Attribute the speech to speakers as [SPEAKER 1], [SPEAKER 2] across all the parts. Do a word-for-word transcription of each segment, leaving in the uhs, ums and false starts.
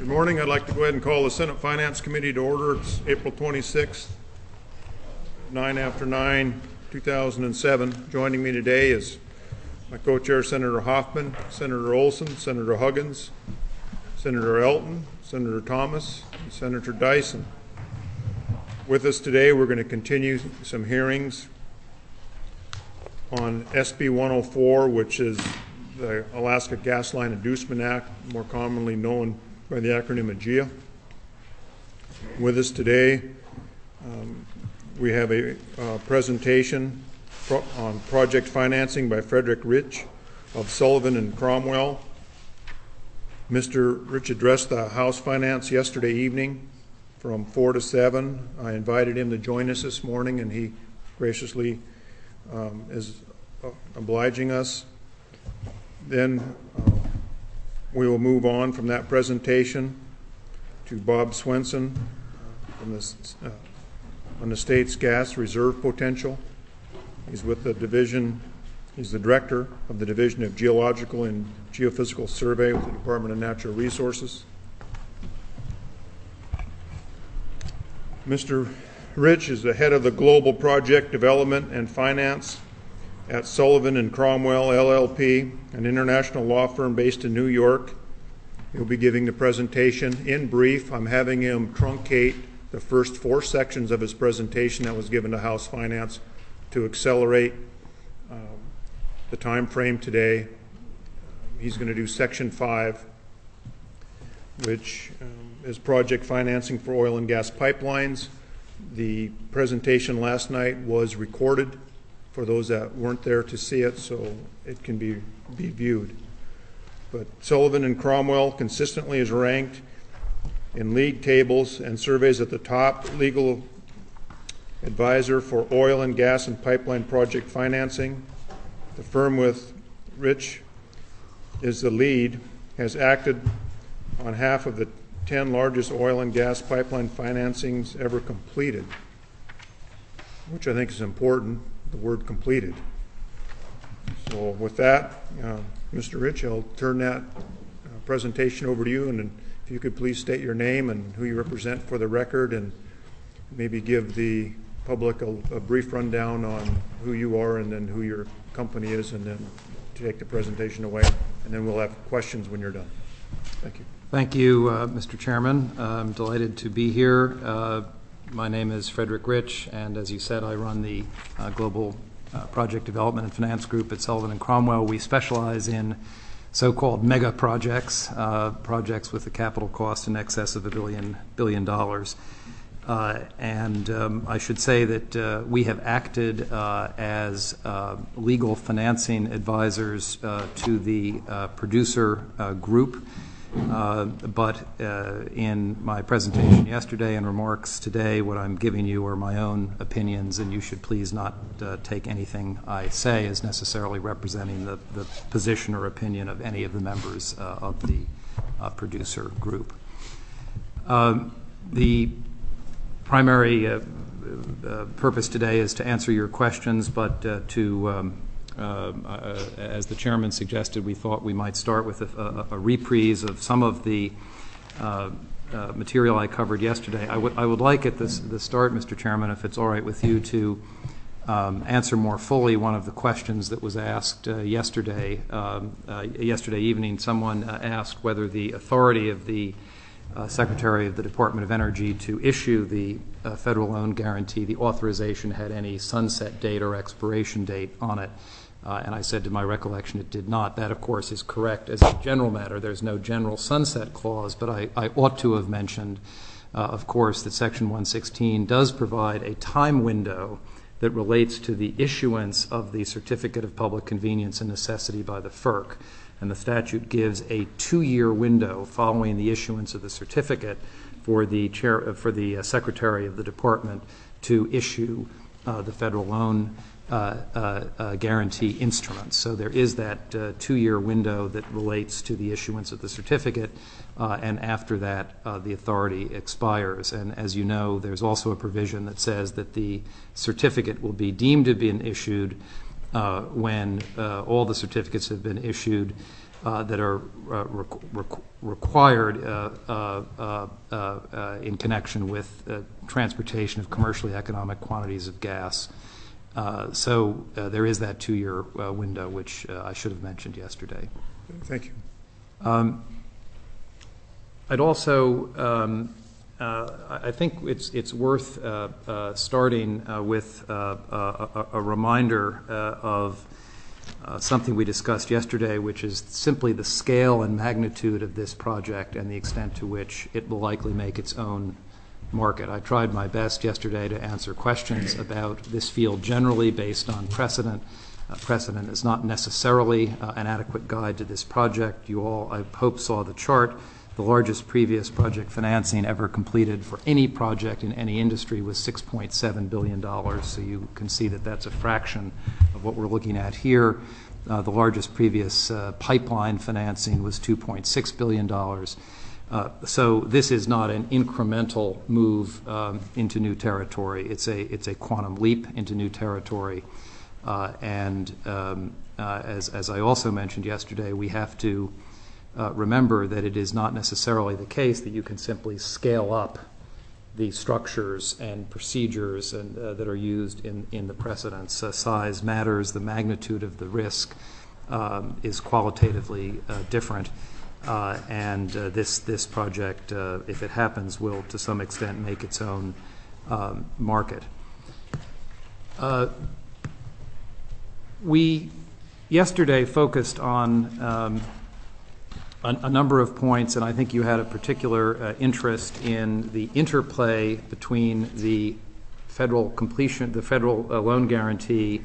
[SPEAKER 1] Good morning. I'd like to go ahead and call the Senate Finance Committee to order. It's April twenty-sixth, nine after nine, two thousand seven. Joining me today is my co-chair, Senator Hoffman, Senator Olson, Senator Huggins, Senator Elton, Senator Thomas, and Senator Dyson. With us today, we're going to continue some hearings on S B one oh four, which is the Alaska Gas Line Inducement Act, more commonly known by the acronym AGEA. With us today, um, we have a uh, presentation pro on project financing by Frederick Rich of Sullivan and Cromwell. Mister Rich addressed the House Finance yesterday evening from four to seven. I invited him to join us this morning, and he graciously um, is uh, obliging us. Then uh, we will move on from that presentation to Bob Swenson from the, uh, on the state's gas reserve potential. He's with the division, he's the director of the Division of Geological and Geophysical Survey with the Department of Natural Resources. Mister Rich is the head of the Global Project Development and Finance at Sullivan and Cromwell, L L P, an international law firm based in New York. He'll be giving the presentation in brief. I'm having him truncate the first four sections of his presentation that was given to House Finance to accelerate um, the time frame today. He's going to do section five, which um, is project financing for oil and gas pipelines. The presentation last night was recorded for those that weren't there to see it, so it can be, be viewed. But Sullivan and Cromwell consistently is ranked in league tables and surveys at the top legal advisor for oil and gas and pipeline project financing. The firm with Rich is the lead, has acted on half of the ten largest oil and gas pipeline financings ever completed, which I think is important, the word completed. So with that, uh, Mister Rich, I'll turn that uh, presentation over to you, and if you could please state your name and who you represent for the record, and maybe give the public a, a brief rundown on who you are and then who your company is, and then take the presentation away, and then we'll have questions when you're done. Thank you.
[SPEAKER 2] Thank you, uh, Mister Chairman. Uh, I'm delighted to be here. Uh, my name is Frederick Rich, and as you said, I run the uh, Global uh, Project Development and Finance Group at Sullivan and Cromwell. We specialize in so-called mega projects, uh, projects with a capital cost in excess of a billion, billion dollars. Uh, and um, I should say that uh, we have acted uh, as uh, legal financing advisors uh, to the uh, producer uh, group. Uh, but uh, in my presentation yesterday and remarks today, what I'm giving you are my own opinions, and you should please not uh, take anything I say as necessarily representing the, the position or opinion of any of the members uh, of the uh, producer group. Um, the primary uh, uh, purpose today is to answer your questions, but uh, to um, Uh, uh, as the chairman suggested, we thought we might start with a, a, a reprise of some of the uh, uh, material I covered yesterday. I would I would like at this the start, Mister Chairman, if it's all right with you, to um, answer more fully one of the questions that was asked uh, yesterday. Um, uh, yesterday evening, someone uh, asked whether the authority of the uh, Secretary of the Department of Energy to issue the uh, federal loan guarantee, the authorization, had any sunset date or expiration date on it. Uh, and I said, to my recollection, it did not. That, of course, is correct as a general matter. There's no general sunset clause, but I, I ought to have mentioned, uh, of course, that Section one sixteen does provide a time window that relates to the issuance of the Certificate of Public Convenience and Necessity by the F E R C. And the statute gives a two-year window following the issuance of the certificate for the chair, uh, for the uh, Secretary of the Department to issue uh, the federal loan Uh, uh, uh, guarantee instruments. So there is that uh, two-year window that relates to the issuance of the certificate, uh, and after that uh, the authority expires. And as you know, there's also a provision that says that the certificate will be deemed to have been issued uh, when uh, all the certificates have been issued uh, that are uh, requ requ required uh, uh, uh, uh, in connection with uh, transportation of commercially economic quantities of gas. Uh, so uh, there is that two-year uh, window, which uh, I should have mentioned yesterday.
[SPEAKER 1] Thank you.
[SPEAKER 2] Um, I'd also, um, uh, I think it's it's worth uh, uh, starting uh, with uh, a, a reminder uh, of uh, something we discussed yesterday, which is simply the scale and magnitude of this project and the extent to which it will likely make its own market. I tried my best yesterday to answer questions about this field generally based on precedent. Uh, precedent is not necessarily uh, an adequate guide to this project. You all, I hope, saw the chart. The largest previous project financing ever completed for any project in any industry was six point seven billion dollars, so you can see that that's a fraction of what we're looking at here. Uh, the largest previous uh, pipeline financing was two point six billion dollars. Uh, so this is not an incremental move um, into new territory. It's a, it's a quantum leap into new territory. Uh, and um, uh, as, as I also mentioned yesterday, we have to uh, remember that it is not necessarily the case that you can simply scale up the structures and procedures and, uh, that are used in, in the precedents. Uh, size matters. The magnitude of the risk um, is qualitatively uh, different. Uh, and uh, this, this project, uh, if it happens, will to some extent make its own um, market. Uh, We yesterday focused on um, a, a number of points, and I think you had a particular uh, interest in the interplay between the federal completion, the federal uh, loan guarantee,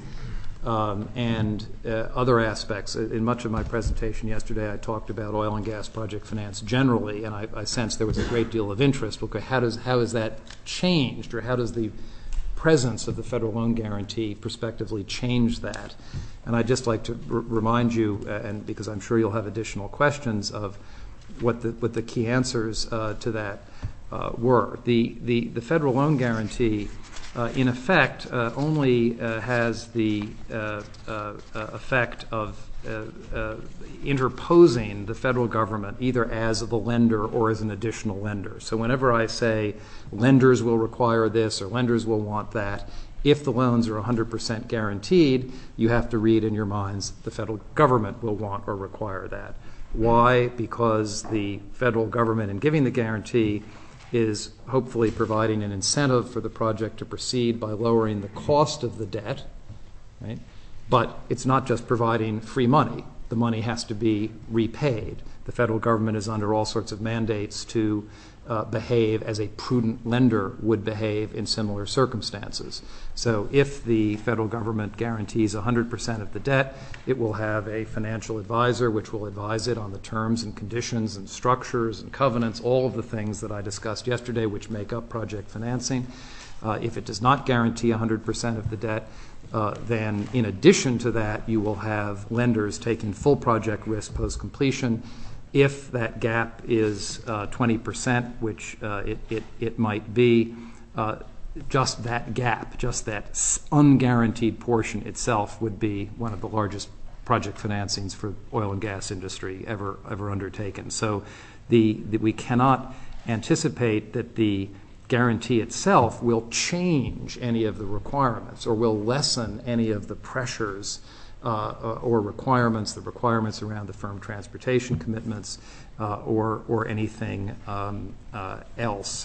[SPEAKER 2] um, and uh, other aspects. In much of my presentation yesterday, I talked about oil and gas project finance generally, and I, I sensed there was a great deal of interest. Okay, how does how has that changed, or how does the presence of the federal loan guarantee prospectively change that? And I'd just like to r remind you, uh, and because I'm sure you'll have additional questions, of what the what the key answers uh, to that uh, were. The, the the federal loan guarantee, uh, in effect, uh, only uh, has the uh, uh, effect of uh, uh, interposing the federal government either as the lender or as an additional lender. So whenever I say lenders will require this or lenders will want that, if the loans are one hundred percent guaranteed, you have to read in your minds the federal government will want or require that. Why? Because the federal government, in giving the guarantee, is hopefully providing an incentive for the project to proceed by lowering the cost of the debt, right? But it's not just providing free money. The money has to be repaid. The federal government is under all sorts of mandates to uh, behave as a prudent lender would behave in similar circumstances. So if the federal government guarantees one hundred percent of the debt, it will have a financial advisor which will advise it on the terms and conditions and structures and covenants, all of the things that I discussed yesterday which make up project financing. Uh, if it does not guarantee one hundred percent of the debt, Uh, then in addition to that, you will have lenders taking full project risk post-completion. If that gap is uh, twenty percent, which uh, it, it, it might be, uh, just that gap, just that unguaranteed portion itself would be one of the largest project financings for oil and gas industry ever, ever undertaken. So the, the, we cannot anticipate that the guarantee itself will change any of the requirements or will lessen any of the pressures uh, or requirements, the requirements around the firm transportation commitments uh, or, or anything um, uh, else.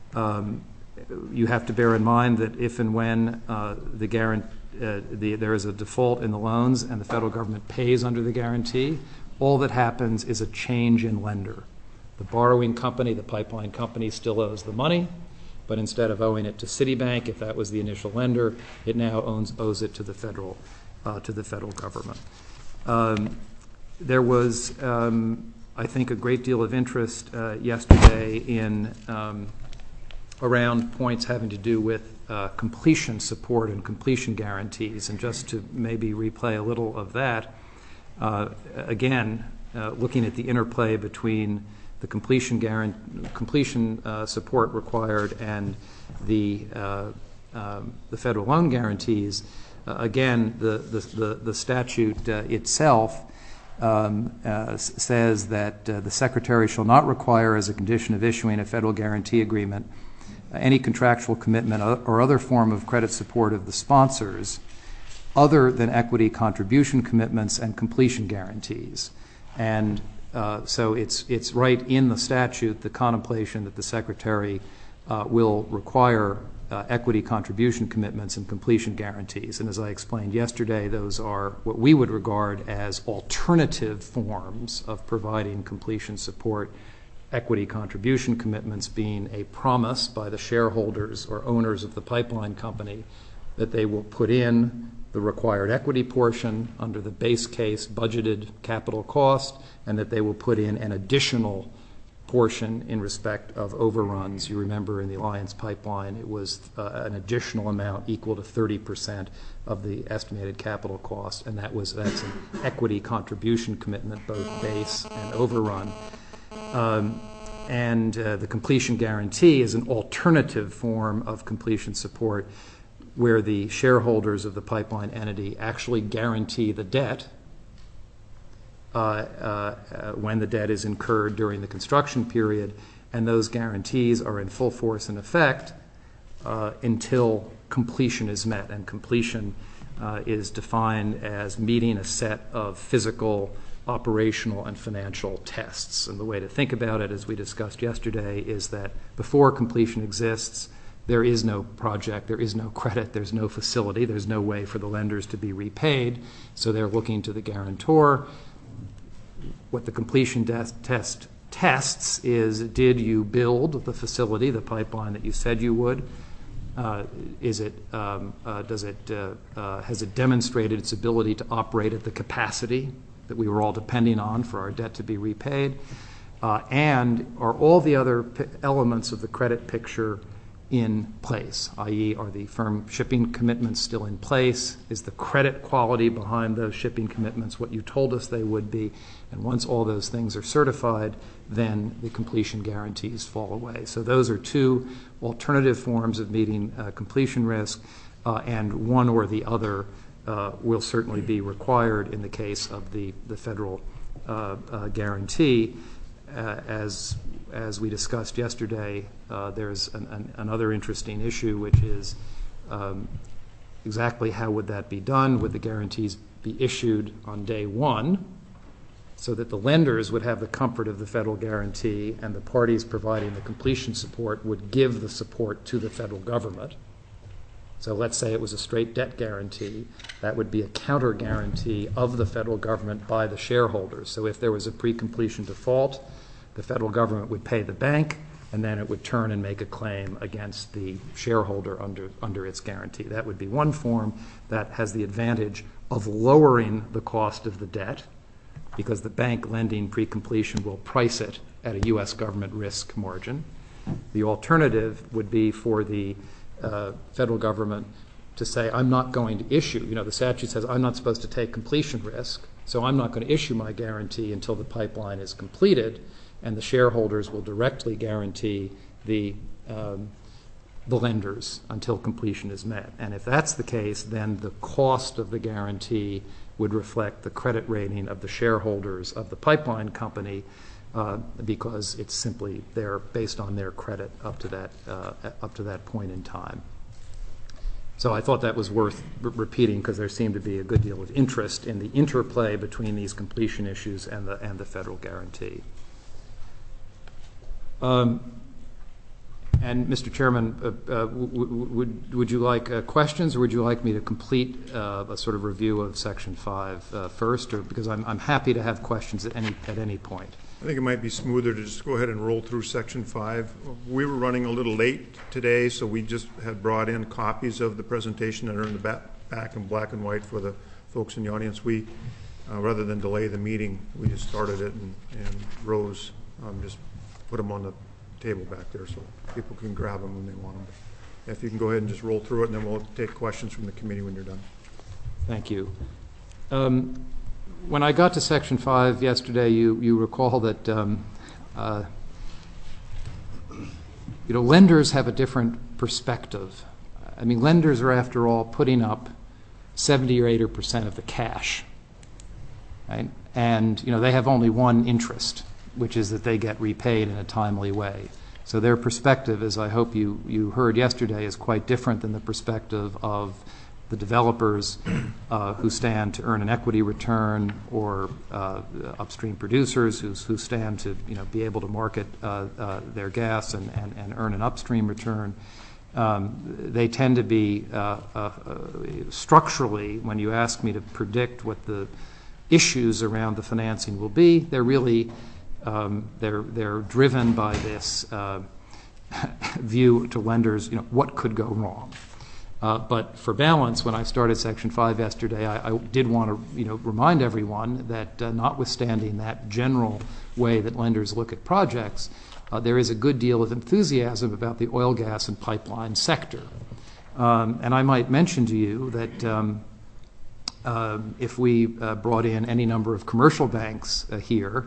[SPEAKER 2] Um, you have to bear in mind that if and when uh, the guarantee, uh, the, there is a default in the loans and the federal government pays under the guarantee, all that happens is a change in lender. The borrowing company, the pipeline company, still owes the money, but instead of owing it to Citibank, if that was the initial lender, it now owns, owes it to the federal, uh, to the federal government. Um, there was, um, I think, a great deal of interest uh, yesterday in um, around points having to do with uh, completion support and completion guarantees. And just to maybe replay a little of that, uh, again, uh, looking at the interplay between the completion guarantee, completion uh, support required and the uh, um, the federal loan guarantees. Uh, again, the the the, the statute uh, itself um, uh, s- says that uh, the Secretary shall not require as a condition of issuing a federal guarantee agreement uh, any contractual commitment or other form of credit support of the sponsors other than equity contribution commitments and completion guarantees. And uh, so it's it's right in the statute, the contemplation that the Secretary uh, will require uh, equity contribution commitments and completion guarantees. And as I explained yesterday, those are what we would regard as alternative forms of providing completion support, equity contribution commitments being a promise by the shareholders or owners of the pipeline company that they will put in the required equity portion under the base case budgeted capital cost, and that they will put in an additional portion in respect of overruns. You remember in the Alliance Pipeline, it was uh, an additional amount equal to thirty percent of the estimated capital cost, and that was that's an equity contribution commitment, both base and overrun. Um, and uh, the completion guarantee is an alternative form of completion support, where the shareholders of the pipeline entity actually guarantee the debt uh, uh, uh, when the debt is incurred during the construction period, and those guarantees are in full force and effect uh, until completion is met. And completion uh, is defined as meeting a set of physical, operational, and financial tests. And the way to think about it, as we discussed yesterday, is that before completion exists, there is no project, there is no credit, there's no facility, there's no way for the lenders to be repaid, so they're looking to the guarantor. What the completion de- test tests is, did you build the facility, the pipeline that you said you would? Uh, is it, um, uh, does it, uh, uh, has it demonstrated its ability to operate at the capacity that we were all depending on for our debt to be repaid? Uh, and are all the other p- elements of the credit picture in place, that is, are the firm shipping commitments still in place? Is the credit quality behind those shipping commitments what you told us they would be? And once all those things are certified, then the completion guarantees fall away. So those are two alternative forms of meeting uh, completion risk, uh, and one or the other uh, will certainly be required in the case of the, the federal uh, uh, guarantee. Uh, as as we discussed yesterday, uh, there's an, an, another interesting issue, which is um, exactly how would that be done? Would the guarantees be issued on day one so that the lenders would have the comfort of the federal guarantee, and the parties providing the completion support would give the support to the federal government? So let's say it was a straight debt guarantee. That would be a counter guarantee of the federal government by the shareholders. So if there was a pre-completion default, the federal government would pay the bank, and then it would turn and make a claim against the shareholder under, under its guarantee. That would be one form that has the advantage of lowering the cost of the debt, because the bank lending pre-completion will price it at a U S government risk margin. The alternative would be for the uh, federal government to say, I'm not going to issue. You know, the statute says I'm not supposed to take completion risk, so I'm not going to issue my guarantee until the pipeline is completed, and the shareholders will directly guarantee the um, the lenders until completion is met. And if that's the case, then the cost of the guarantee would reflect the credit rating of the shareholders of the pipeline company, uh, because it's simply they're based on their credit up to that uh, up to that point in time. So I thought that was worth re- repeating, because there seemed to be a good deal of interest in the interplay between these completion issues and the and the federal guarantee. Um, and Mister Chairman, uh, uh, w- w- would would you like uh, questions, or would you like me to complete uh, a sort of review of Section Five uh, first, or because I'm I'm happy to have questions at any at any point.
[SPEAKER 1] I think it might be smoother to just go ahead and roll through Section five. We were running a little late today, so we just had brought in copies of the presentation that are in the back, back in black and white for the folks in the audience. We, uh, rather than delay the meeting, we just started it, and, and Rose um, just put them on the table back there so people can grab them when they want them. If you can go ahead and just roll through it, and then we'll take questions from the committee when you're done.
[SPEAKER 2] Thank you. Um, When I got to Section five yesterday, you, you recall that um, uh, you know, lenders have a different perspective. I mean, lenders are, after all, putting up seventy or eighty percent of the cash, right? And you know, they have only one interest, which is that they get repaid in a timely way. So their perspective, as I hope you, you heard yesterday, is quite different than the perspective of the developers uh, who stand to earn an equity return, or uh, upstream producers who, who stand to you know, be able to market uh, uh, their gas and, and, and earn an upstream return. Um, they tend to be uh, uh, uh, structurally, when you ask me to predict what the issues around the financing will be, they're really um, they're they're driven by this uh, view to lenders, you know, what could go wrong. Uh, but for balance, when I started Section five yesterday, I, I did want to you know, remind everyone that uh, notwithstanding that general way that lenders look at projects, uh, there is a good deal of enthusiasm about the oil, gas, and pipeline sector. Um, and I might mention to you that um, uh, if we uh, brought in any number of commercial banks uh, here,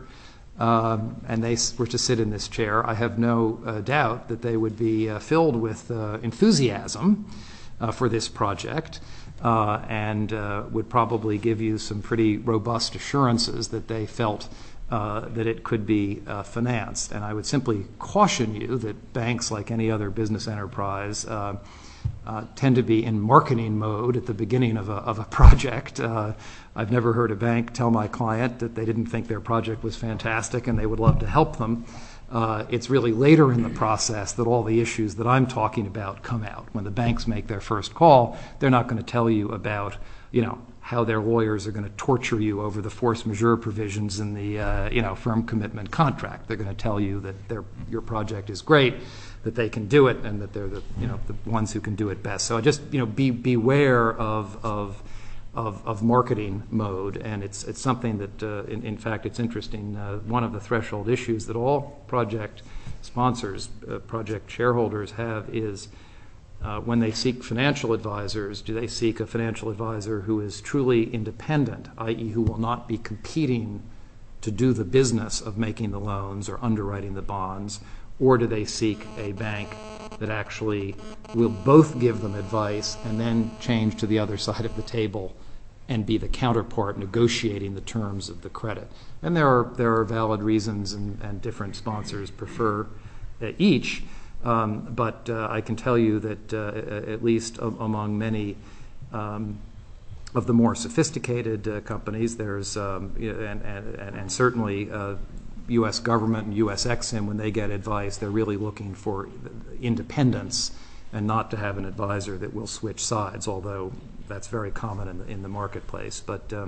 [SPEAKER 2] Um, and they were to sit in this chair, I have no uh, doubt that they would be uh, filled with uh, enthusiasm uh, for this project uh, and uh, would probably give you some pretty robust assurances that they felt uh, that it could be uh, financed. And I would simply caution you that banks, like any other business enterprise, uh, Uh, tend to be in marketing mode at the beginning of a, of a project. Uh, I've never heard a bank tell my client that they didn't think their project was fantastic and they would love to help them. Uh, it's really later in the process that all the issues that I'm talking about come out. When the banks make their first call, they're not going to tell you about, you know, how their lawyers are going to torture you over the force majeure provisions in the, uh, you know, firm commitment contract. They're going to tell you that their, your project is great, that they can do it, and that they're the you know the ones who can do it best. So I just you know be beware of of of, of marketing mode, and it's it's something that uh, in, in fact it's interesting. Uh, one of the threshold issues that all project sponsors, uh, project shareholders have is uh, when they seek financial advisors, do they seek a financial advisor who is truly independent, that is, who will not be competing to do the business of making the loans or underwriting the bonds? Or do they seek a bank that actually will both give them advice and then change to the other side of the table and be the counterpart negotiating the terms of the credit? And there are there are valid reasons, and, and different sponsors prefer uh, each. Um, but uh, I can tell you that uh, at least a- among many um, of the more sophisticated uh, companies, there's um, and, and, and certainly uh, U S government and U S Exim, when they get advice, they're really looking for independence and not to have an advisor that will switch sides, although that's very common in the, in the marketplace. But um,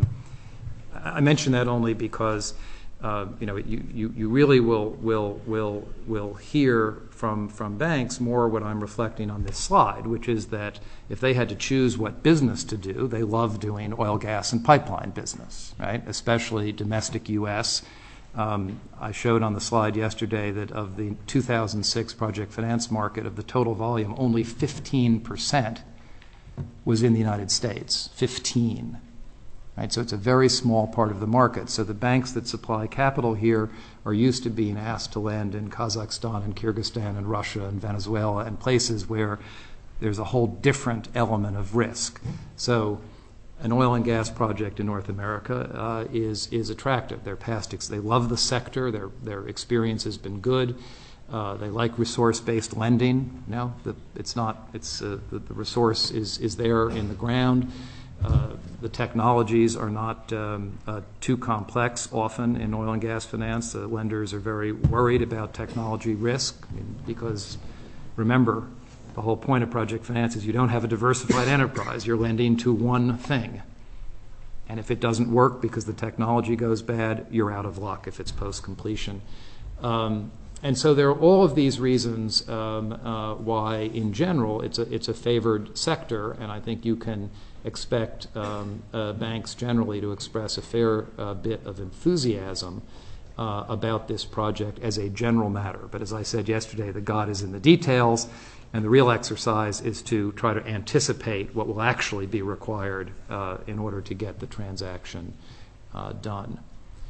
[SPEAKER 2] I mention that only because uh, you know you, you, you really will will will will hear from from banks more what I'm reflecting on this slide, which is that if they had to choose what business to do, they love doing oil, gas, and pipeline business, right? Especially domestic U S Um, I showed on the slide yesterday that of the two thousand six project finance market, of the total volume, only fifteen percent was in the United States. fifteen. Right? So it's a very small part of the market. So the banks that supply capital here are used to being asked to lend in Kazakhstan and Kyrgyzstan and Russia and Venezuela and places where there's a whole different element of risk. So an oil and gas project in North America uh, is is attractive. Their past ex- they love the sector. Their their experience has been good. Uh, they like resource-based lending. No, the, it's not. It's uh, the, the resource is is there in the ground. Uh, the technologies are not um, uh, too complex. Often in oil and gas finance, the lenders are very worried about technology risk because, remember, the whole point of project finance is you don't have a diversified enterprise. You're lending to one thing. And if it doesn't work because the technology goes bad, you're out of luck if it's post-completion. Um, and so there are all of these reasons um, uh, why, in general, it's a, it's a favored sector, and I think you can expect um, uh, banks generally to express a fair uh, bit of enthusiasm uh, about this project as a general matter. But as I said yesterday, the God is in the details. And the real exercise is to try to anticipate what will actually be required uh, in order to get the transaction uh, done.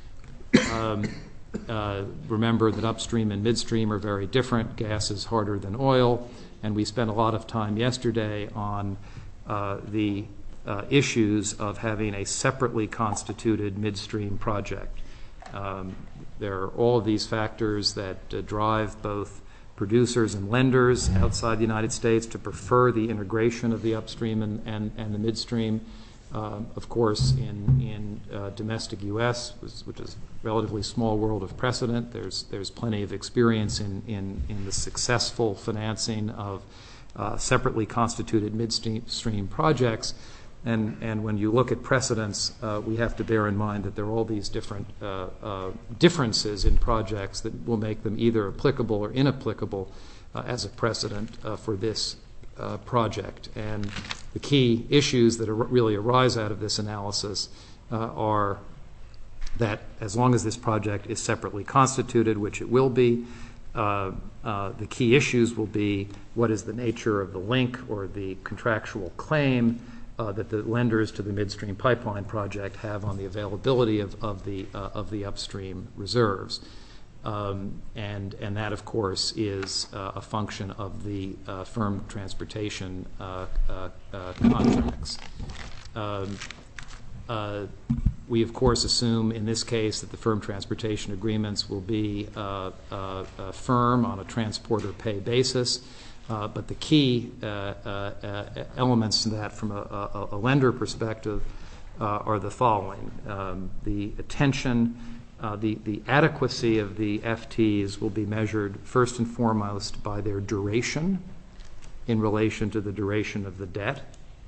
[SPEAKER 2] Um, uh, remember that upstream and midstream are very different. Gas is harder than oil, and we spent a lot of time yesterday on uh, the uh, issues of having a separately constituted midstream project. Um, there are all of these factors that uh, drive both producers and lenders outside the United States to prefer the integration of the upstream and, and, and the midstream. Um, of course, in, in uh, domestic U S, which is a relatively small world of precedent, there's, there's plenty of experience in, in, in the successful financing of uh, separately constituted midstream projects. And, and when you look at precedents, uh, we have to bear in mind that there are all these different uh, uh, differences in projects that will make them either applicable or inapplicable uh, as a precedent uh, for this uh, project. And the key issues that are really arise out of this analysis uh, are that as long as this project is separately constituted, which it will be, uh, uh, the key issues will be what is the nature of the link or the contractual claim Uh, that the lenders to the midstream pipeline project have on the availability of, of the uh, of the upstream reserves, um, and and that of course is uh, a function of the uh, firm transportation uh, uh, uh, contracts. Um, uh, we of course assume in this case that the firm transportation agreements will be uh, uh, uh, firm on a transporter pay basis. Uh, but the key uh, uh, uh, elements in that from a, a, a lender perspective uh, are the following. Um, the attention, uh, the, the adequacy of the F Ts will be measured first and foremost by their duration in relation to the duration of the debt.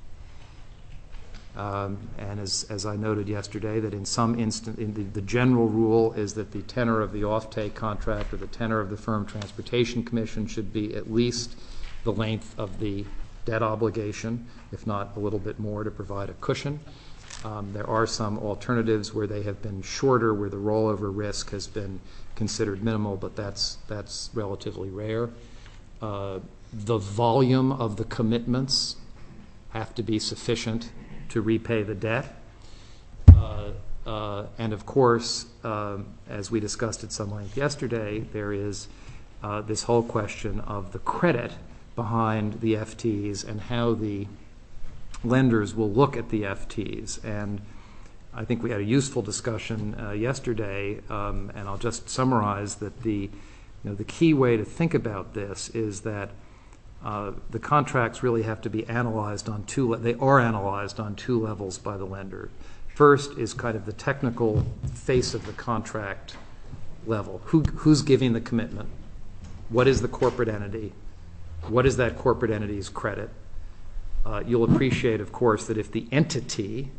[SPEAKER 2] Um, and as, as I noted yesterday, that in some instant, in the, the general rule is that the tenor of the offtake contract or the tenor of the firm transportation commission should be at least the length of the debt obligation, if not a little bit more to provide a cushion. Um, there are some alternatives where they have been shorter, where the rollover risk has been considered minimal, but that's, that's relatively rare. Uh, the volume of the commitments have to be sufficient to repay the debt. Uh, uh, and of course, um, as we discussed at some length yesterday, there is uh, this whole question of the credit behind the F Ts and how the lenders will look at the F Ts. And I think we had a useful discussion uh, yesterday, um, and I'll just summarize that the, you know, the key way to think about this is that Uh, the contracts really have to be analyzed on two, le- they are analyzed on two levels by the lender. First is kind of the technical face of the contract level. Who, who's giving the commitment? What is the corporate entity? What is that corporate entity's credit? Uh, you'll appreciate, of course, that if the entity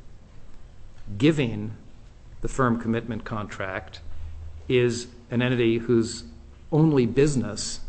[SPEAKER 2] giving the firm commitment contract is an entity whose only business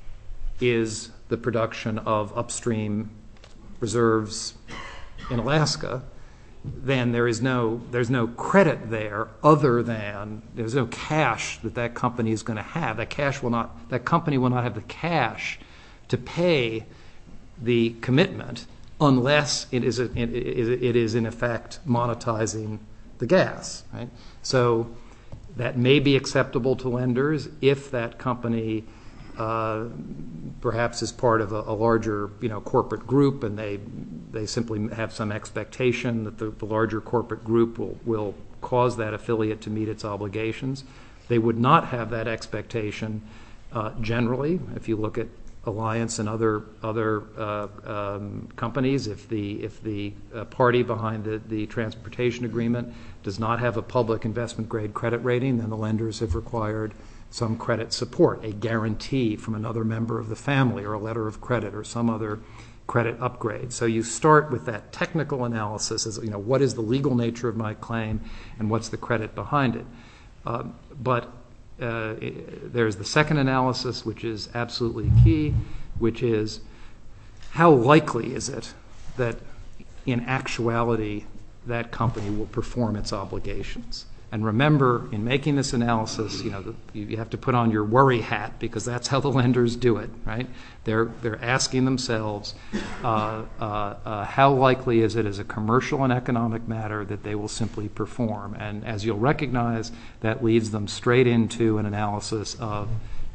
[SPEAKER 2] is the production of upstream reserves in Alaska, then there is no there's no credit there other than there's no cash that that company is going to have. That cash will not that company will not have the cash to pay the commitment unless it is a, it, it, it is in effect monetizing the gas. Right? So that may be acceptable to lenders if that company Uh, perhaps as part of a, a larger, you know, corporate group, and they they simply have some expectation that the, the larger corporate group will, will cause that affiliate to meet its obligations. They would not have that expectation uh, generally. If you look at Alliance and other other uh, um, companies, if the if the uh, party behind the, the transportation agreement does not have a public investment grade credit rating, then the lenders have required some credit support, a guarantee from another member of the family, or a letter of credit, or some other credit upgrade. So you start with that technical analysis as, you know, what is the legal nature of my claim and what's the credit behind it. Uh, but uh, there's the second analysis, which is absolutely key, which is how likely is it that in actuality that company will perform its obligations. And remember, in making this analysis, you know, the, you have to put on your worry hat, because that's how the lenders do it, right? They're they're asking themselves, uh, uh, uh, how likely is it as a commercial and economic matter that they will simply perform? And as you'll recognize, that leads them straight into an analysis of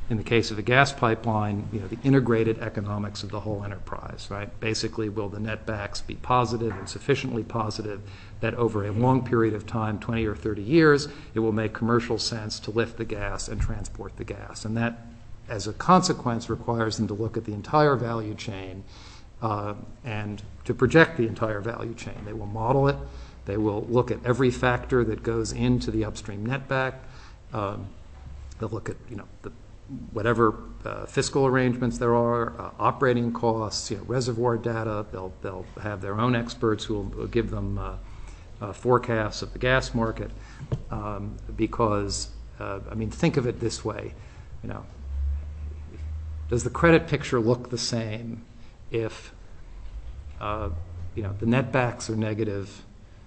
[SPEAKER 2] In the case of a gas pipeline, you know, the integrated economics of the whole enterprise, right? Basically, will the netbacks be positive and sufficiently positive that over a long period of time, twenty or thirty years, it will make commercial sense to lift the gas and transport the gas. And that, as a consequence, requires them to look at the entire value chain uh, and to project the entire value chain. They will model it. They will look at every factor that goes into the upstream netback. Um, they'll look at, you know, the whatever uh, fiscal arrangements there are, uh, operating costs, you know, reservoir data. They'll they'll have their own experts who will, will give them uh, uh, forecasts of the gas market. Um, because uh, I mean, think of it this way, you know, does the credit picture look the same if uh, you know the netbacks are negative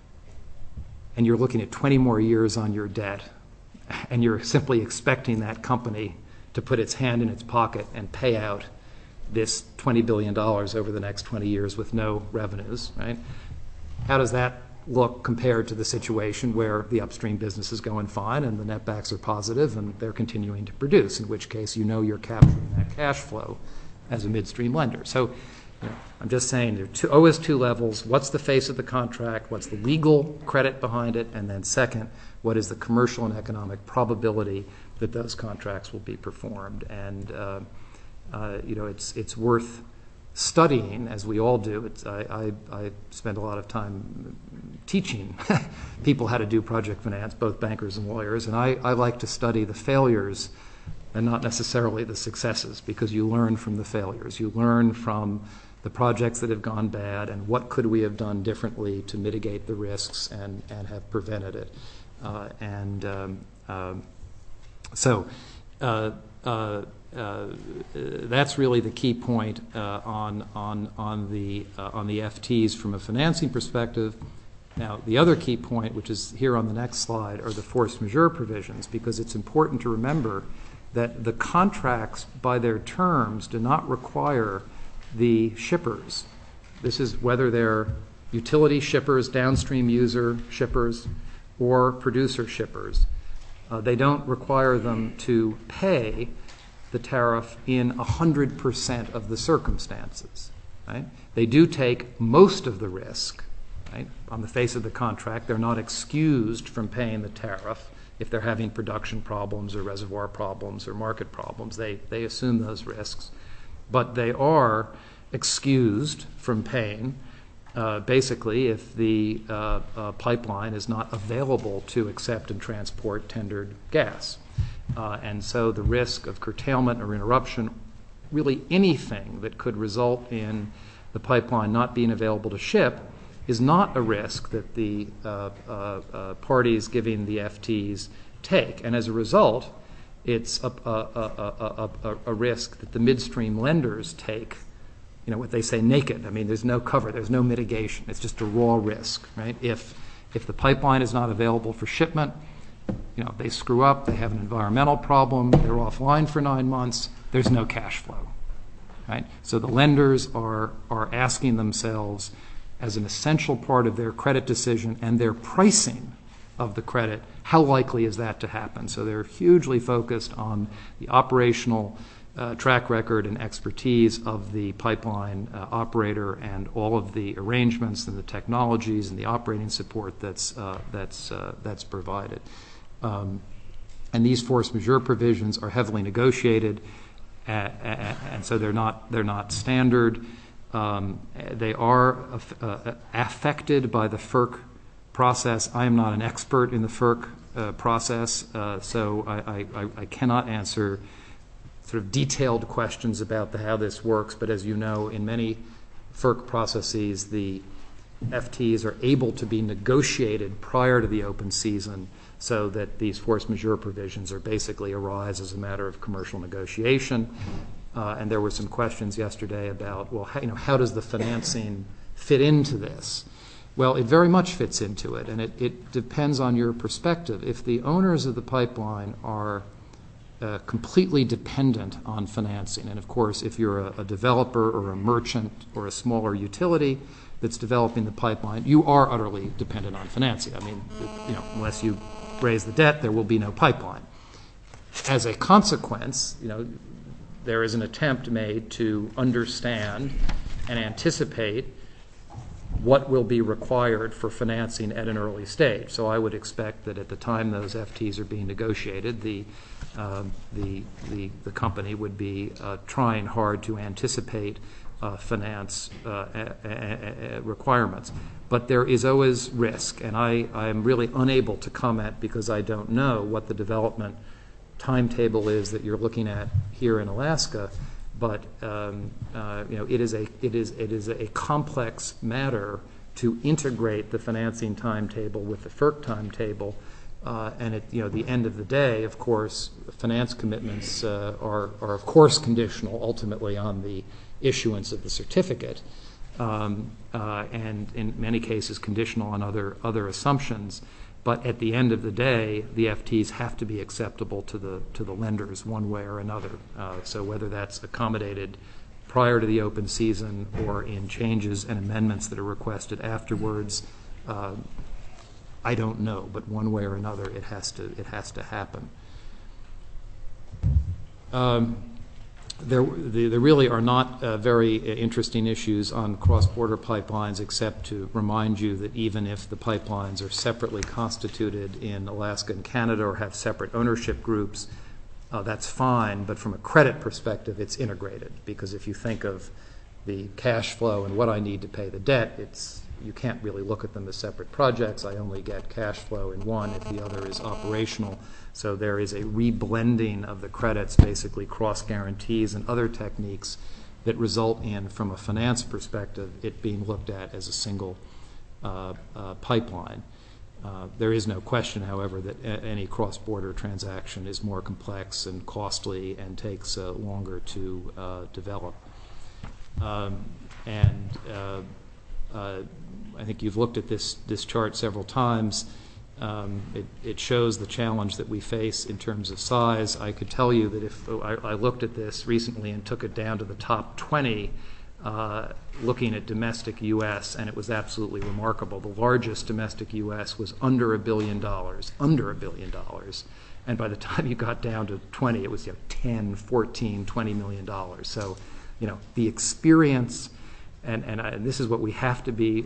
[SPEAKER 2] and you're looking at twenty more years on your debt, and you're simply expecting that company to put its hand in its pocket and pay out this twenty billion dollars over the next twenty years with no revenues, right? How does that look compared to the situation where the upstream business is going fine and the netbacks are positive and they're continuing to produce, in which case you know you're capturing that cash flow as a midstream lender. So you know, I'm just saying there are two, always two levels. What's the face of the contract? What's the legal credit behind it? And then second, what is the commercial and economic probability that those contracts will be performed? And uh, uh, you know, it's it's worth studying, as we all do. It's, I, I, I spend a lot of time teaching people how to do project finance, both bankers and lawyers, and I, I like to study the failures and not necessarily the successes, because you learn from the failures. You learn from the projects that have gone bad and what could we have done differently to mitigate the risks and, and have prevented it. Uh, and um, um, so uh, uh, uh, that's really the key point uh, on on on the uh, on the F Ts from a financing perspective. Now, the other key point, which is here on the next slide, are the force majeure provisions, because it's important to remember that the contracts, by their terms, do not require the shippers. This is whether they're utility shippers, downstream user shippers, or producer shippers. Uh, they don't require them to pay the tariff in one hundred percent of the circumstances. Right? They do take most of the risk. Right? On the face of the contract, they're not excused from paying the tariff if they're having production problems or reservoir problems or market problems. They, they assume those risks. But they are excused from paying Uh, basically, if the uh, uh, pipeline is not available to accept and transport tendered gas. Uh, and so the risk of curtailment or interruption, really anything that could result in the pipeline not being available to ship, is not a risk that the uh, uh, uh, parties giving the F Ts take. And as a result, it's a, a, a, a, a risk that the midstream lenders take. You know, what they say, naked. I mean, there's no cover, there's no mitigation. It's just a raw risk, right? If if the pipeline is not available for shipment, you know, they screw up, they have an environmental problem, they're offline for nine months, there's no cash flow, right? So the lenders are are asking themselves, as an essential part of their credit decision and their pricing of the credit, how likely is that to happen? So they're hugely focused on the operational Uh, track record and expertise of the pipeline uh, operator and all of the arrangements and the technologies and the operating support that's uh, that's uh, that's provided. Um, and these force majeure provisions are heavily negotiated, uh, uh, and so they're not they're not standard. Um, they are uh, affected by the F E R C process. I am not an expert in the F E R C uh, process, uh, so I, I, I cannot answer sort of detailed questions about the, how this works, but as you know, in many F E R C processes, the F Ts are able to be negotiated prior to the open season so that these force majeure provisions are basically arise as a matter of commercial negotiation. Uh, and there were some questions yesterday about, well, how, you know, how does the financing fit into this? Well, it very much fits into it, and it, it depends on your perspective. If the owners of the pipeline are Uh, completely dependent on financing. And of course, if you're a, a developer or a merchant or a smaller utility that's developing the pipeline, you are utterly dependent on financing. I mean, you know, unless you raise the debt, there will be no pipeline. as a consequence, you know, there is an attempt made to understand and anticipate what will be required for financing at an early stage. So I would expect that at the time those F Ts are being negotiated, the uh, the, the the company would be uh, trying hard to anticipate uh, finance uh, a, a, a requirements. But there is always risk, and I, I am really unable to comment because I don't know what the development timetable is that you're looking at here in Alaska. But um, uh, you know, it is a it is it is a complex matter to integrate the financing timetable with the FERC timetable, uh, and at you know the end of the day, of course, finance commitments uh, are are of course conditional ultimately on the issuance of the certificate, um, uh, and in many cases conditional on other other assumptions. But at the end of the day, the F Ts have to be acceptable to the to the lenders one way or another. Uh, so whether that's accommodated prior to the open season or in changes and amendments that are requested afterwards, uh, I don't know. But one way or another, it has to it has to happen. Um, There, the, there really are not uh, very uh, interesting issues on cross-border pipelines, except to remind you that even if the pipelines are separately constituted in Alaska and Canada or have separate ownership groups, uh, that's fine. But from a credit perspective, it's integrated, because if you think of the cash flow and what I need to pay the debt, it's you can't really look at them as separate projects. I only get cash flow in one if the other is operational. So there is a reblending of the credits, basically cross guarantees and other techniques that result in, from a finance perspective, it being looked at as a single uh, uh, pipeline. Uh, there is no question, however, that a- any cross-border transaction is more complex and costly and takes uh, longer to uh, develop. Um, and uh, uh, I think you've looked at this, this chart several times. Um, it, it shows the challenge that we face in terms of size. I could tell you that if I, I looked at this recently and took it down to the top twenty, uh, looking at domestic U S, and it was absolutely remarkable. The largest domestic U S was under a billion dollars, under a billion dollars. And by the time you got down to twenty, it was you know, ten, fourteen, twenty million dollars. So, you know, the experience, and, and, I, and this is what we have to be,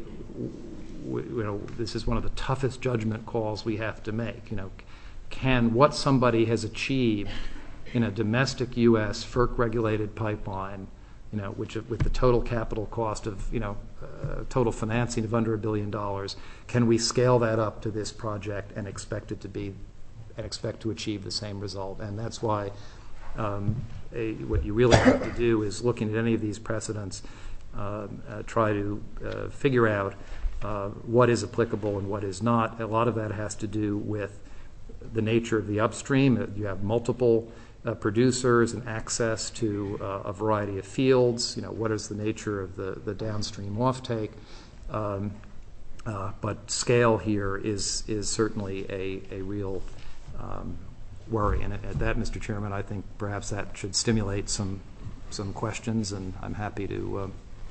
[SPEAKER 2] you know, this is one of the toughest judgment calls we have to make. You know, can what somebody has achieved in a domestic U S FERC-regulated pipeline, you know, which with the total capital cost of, you know, uh, total financing of under a billion dollars, can we scale that up to this project and expect it to be, and expect to achieve the same result? And that's why um, a, what you really have to do is, looking at any of these precedents, uh, uh, try to uh, figure out Uh, what is applicable and what is not. A lot of that has to do with the nature of the upstream. You have multiple uh, producers and access to uh, a variety of fields. You know, what is the nature of the, the downstream offtake? Um, uh, but scale here is is certainly a, a real um, worry. And at, at that, Mister Chairman, I think perhaps that should stimulate some some questions, and I'm happy to uh,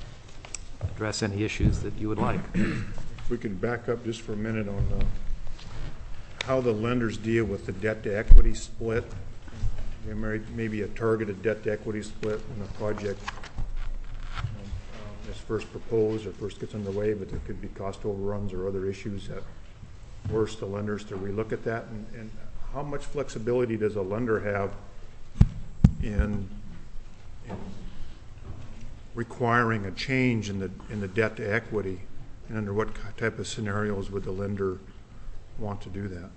[SPEAKER 2] address any issues that you would like.
[SPEAKER 1] If we could back up just for a minute on uh, how the lenders deal with the debt-to-equity split. There may, maybe a targeted debt-to-equity split when a project um, is first proposed or first gets underway, but there could be cost overruns or other issues that force the lenders to relook at that. And, and how much flexibility does a lender have in, in requiring a change in the in the debt to equity, and under what type of scenarios would the lender want to do that?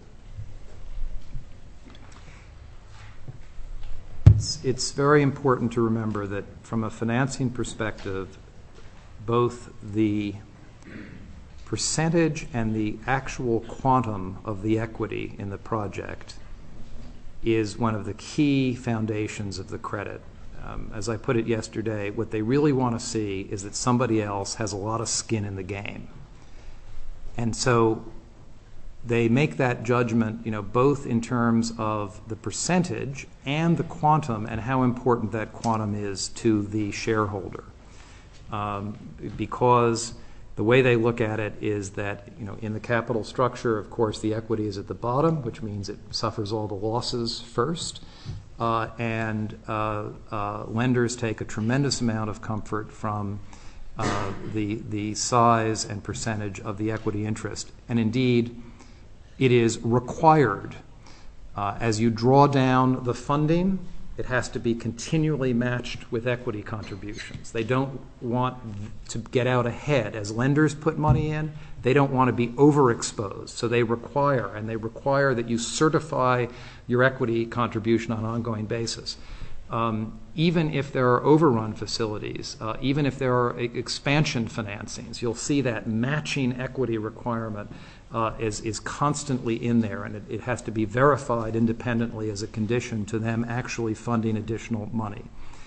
[SPEAKER 2] It's, it's very important to remember that from a financing perspective, both the percentage and the actual quantum of the equity in the project is one of the key foundations of the credit. Um, as I put it yesterday, what they really want to see is that somebody else has a lot of skin in the game. And so they make that judgment, you know, both in terms of the percentage and the quantum, and how important that quantum is to the shareholder. Um, because The way they look at it is that, you know, in the capital structure, of course, the equity is at the bottom, which means it suffers all the losses first. Uh, and uh, uh, lenders take a tremendous amount of comfort from uh, the, the size and percentage of the equity interest. And indeed, it is required uh, as you draw down the funding, it has to be continually matched with equity contributions. They don't want to get out ahead. As lenders put money in, they don't want to be overexposed. So they require, and they require that you certify your equity contribution on an ongoing basis. Um, even if there are overrun facilities, uh, even if there are expansion financings, you'll see that matching equity requirement Uh, is, is constantly in there, and it, it has to be verified independently as a condition to them actually funding additional money.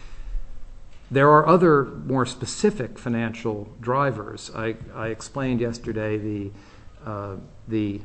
[SPEAKER 2] There are other more specific financial drivers. I, I explained yesterday the, uh, the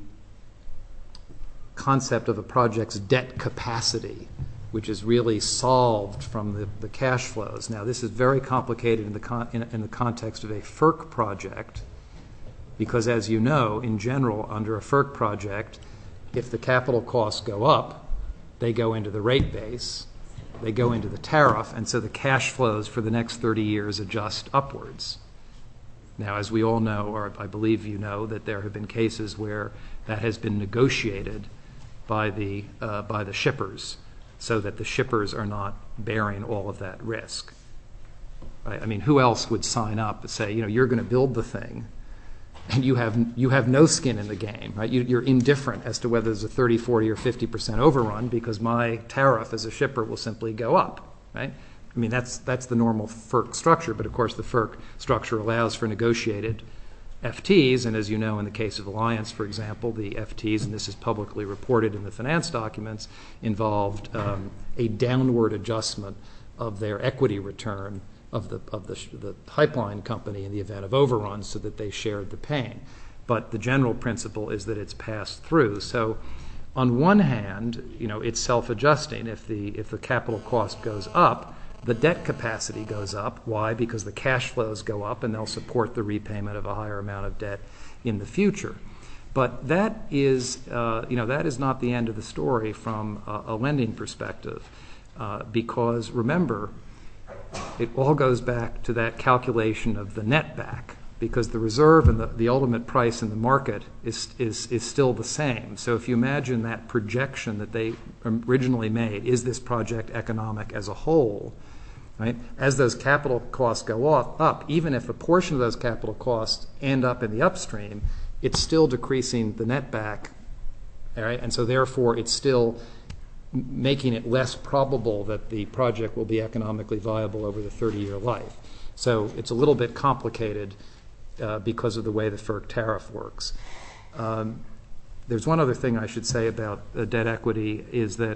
[SPEAKER 2] concept of a project's debt capacity, which is really solved from the, the cash flows. Now, this is very complicated in the, con- in, in the context of a F E R C project, because as you know, in general, under a F E R C project, if the capital costs go up, they go into the rate base, they go into the tariff, and so the cash flows for the next thirty years adjust upwards. Now, as we all know, or I believe you know, that there have been cases where that has been negotiated by the, uh, by the shippers, so that the shippers are not bearing all of that risk. Right? I mean, who else would sign up and say, you know, you're going to build the thing, and you have you have no skin in the game, right? You, you're indifferent as to whether there's a thirty, forty, or fifty percent overrun because my tariff as a shipper will simply go up, right? I mean, that's that's the normal F E R C structure, but of course the F E R C structure allows for negotiated F Ts, and as you know, in the case of Alliance, for example, the F Ts, and this is publicly reported in the finance documents, involved um, a downward adjustment of their equity return of the of the, the pipeline company in the event of overruns, so that they shared the pain. But the general principle is that it's passed through. So on one hand, you know, it's self-adjusting. If the if the capital cost goes up, the debt capacity goes up. Why? Because the cash flows go up, and they'll support the repayment of a higher amount of debt in the future. But that is, uh, you know, that is not the end of the story from a, a lending perspective, uh, because remember, it all goes back to that calculation of the net back, because the reserve and the, the ultimate price in the market is, is, is still the same. So if you imagine that projection that they originally made, is this project economic as a whole, right? As those capital costs go off, up, even if a portion of those capital costs end up in the upstream, it's still decreasing the net back, all right? And so therefore it's still making it less probable that the project will be economically viable over the thirty-year life. So it's a little bit complicated uh, because of the way the F E R C tariff works. Um, there's one other thing I should say about uh, debt equity, is that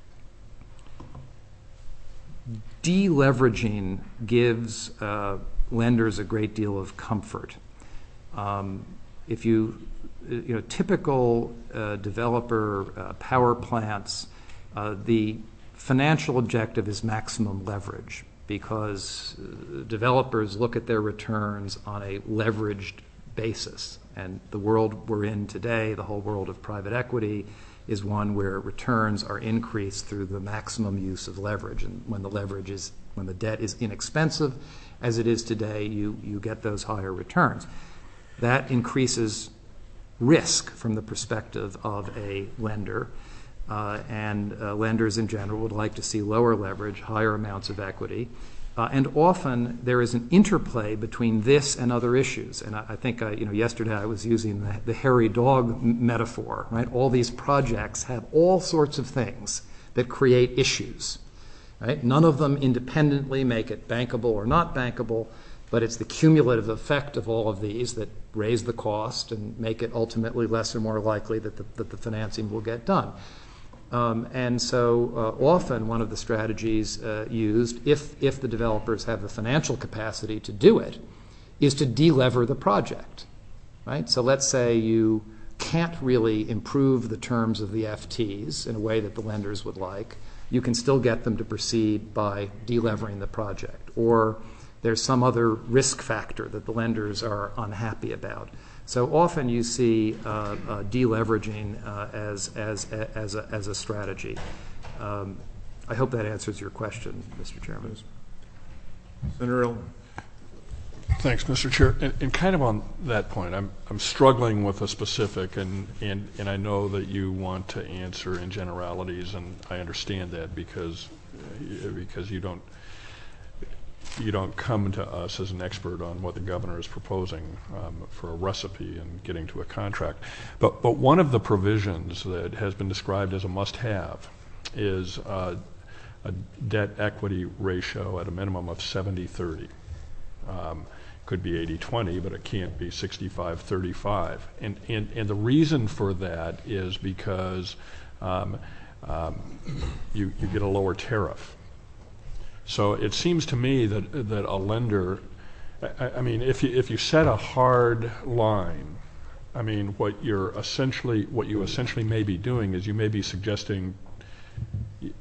[SPEAKER 2] deleveraging gives uh, lenders a great deal of comfort. Um, if you, you know, typical uh, developer uh, power plants, Uh, the financial objective is maximum leverage, because uh, developers look at their returns on a leveraged basis. And the world we're in today, the whole world of private equity, is one where returns are increased through the maximum use of leverage. And when the leverage is, when the debt is inexpensive, as it is today, you, you get those higher returns. That increases risk from the perspective of a lender. Uh, and uh, lenders in general would like to see lower leverage, higher amounts of equity. Uh, and often there is an interplay between this and other issues. And I, I think, I, you know, yesterday I was using the, the hairy dog m- metaphor, right? All these projects have all sorts of things that create issues, right? None of them independently make it bankable or not bankable, but it's the cumulative effect of all of these that raise the cost and make it ultimately less or more likely that the, that the financing will get done. Um, and so uh, often one of the strategies uh, used, if, if the developers have the financial capacity to do it, is to delever the project, right? So let's say you can't really improve the terms of the F Ts in a way that the lenders would like. You can still get them to proceed by delevering the project. Or there's some other risk factor that the lenders are unhappy about. So often you see uh, uh, deleveraging uh, as, as, as, a, as a strategy. Um, I hope that answers your question, Mister Chairman.
[SPEAKER 1] Senator Ellman.
[SPEAKER 3] Thanks, Mister Chair. And, and kind of on that point, I'm, I'm struggling with a specific, and, and, and I know that you want to answer in generalities, and I understand that because, because you don't you don't come to us as an expert on what the governor is proposing um, for a recipe and getting to a contract. But, but one of the provisions that has been described as a must-have is uh, a debt equity ratio at a minimum of seventy thirty. Um, could be eighty twenty, but it can't be sixty-five thirty-five. And, and, and the reason for that is because um, um, you, you get a lower tariff. So it seems to me that, that a lender, I, I mean, if you, if you set a hard line, I mean, what you're essentially, what you essentially may be doing is you may be suggesting, you,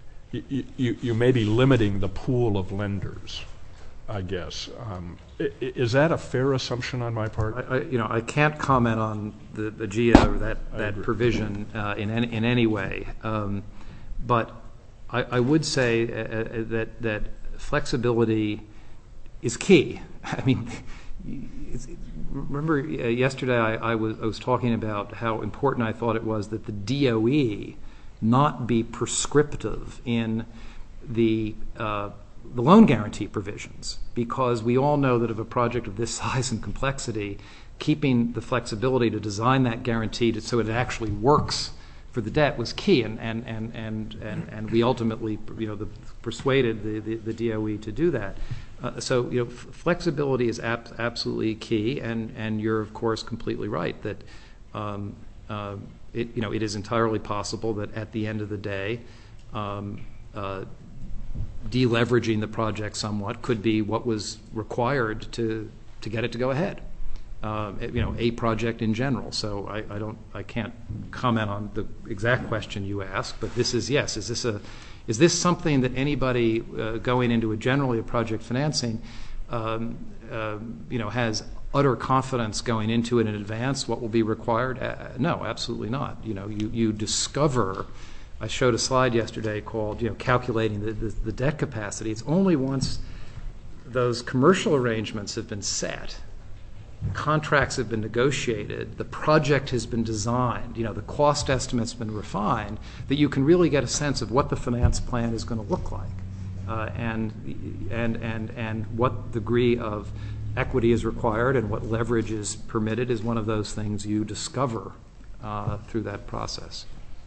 [SPEAKER 3] you, you may be limiting the pool of lenders, I guess. Um, is that a fair assumption on my part?
[SPEAKER 2] I, I, you know, I can't comment on the, the G I A or that, that provision uh, in, any, in any way. Um, but I, I would say uh, that, that flexibility is key. I mean, it's, remember uh, yesterday I, I, was, I was talking about how important I thought it was that the D O E not be prescriptive in the uh, the loan guarantee provisions, because we all know that of a project of this size and complexity, keeping the flexibility to design that guarantee to, so it actually works for the debt was key, and and and and and, and we ultimately, you know, the, persuaded the, the, the D O E to do that. Uh, so, you know, f- flexibility is ab- absolutely key, and and you're of course completely right that um, uh, it you know it is entirely possible that at the end of the day, um, uh, deleveraging the project somewhat could be what was required to to get it to go ahead. Um, you know, a project in general. So I, I don't, I can't comment on the exact question you asked, but this is yes. Is this a, is this something that anybody uh, going into a generally a project financing, um, uh, you know, has utter confidence going into it in advance? What will be required? Uh, no, absolutely not. You know, you you discover. I showed a slide yesterday called, you know, calculating the, the, the debt capacity. It's only once those commercial arrangements have been set, contracts have been negotiated, the project has been designed, you know, the cost estimate's been refined, that you can really get a sense of what the finance plan is going to look like, uh, and and and and what degree of equity is required and what leverage is permitted is one of those things you discover uh, through that process.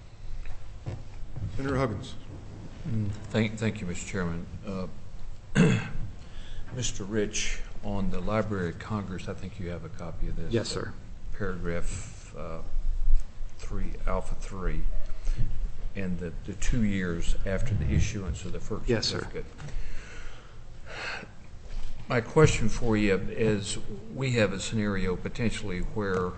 [SPEAKER 1] Senator Huggins.
[SPEAKER 4] Thank, thank you, Mister Chairman. Uh, Mister Rich, on the Library of Congress, I think you have a copy of this.
[SPEAKER 2] Yes, sir.
[SPEAKER 4] Paragraph uh, three, Alpha three, and the, the two years after the issuance of the first
[SPEAKER 2] yes,
[SPEAKER 4] certificate. Sir. My question for you is, we have a scenario potentially where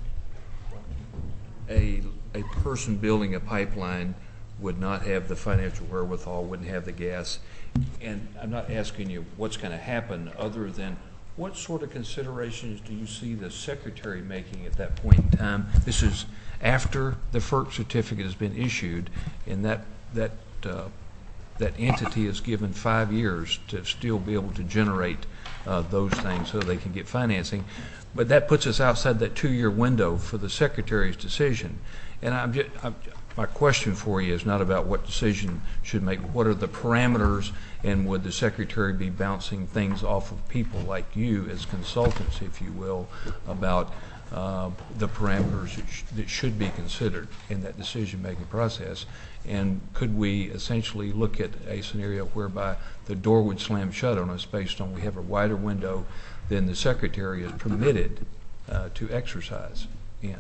[SPEAKER 4] a a person building a pipeline would not have the financial wherewithal, wouldn't have the gas. And I'm not asking you what's going to happen other than what sort of considerations do you see the Secretary making at that point in time? This is after the F E R C certificate has been issued, and that, that, uh, that entity is given five years to still be able to generate uh, those things so they can get financing. But that puts us outside that two-year window for the Secretary's decision. And I'm just, I'm, my question for you is not about what decision should make. What are the parameters, and would the Secretary be bouncing things off of people like you as consultants, if you will, about uh, the parameters that, sh- that should be considered in that decision-making process? And could we essentially look at a scenario whereby the door would slam shut on us based on we have a wider window than the Secretary is permitted uh, to exercise in?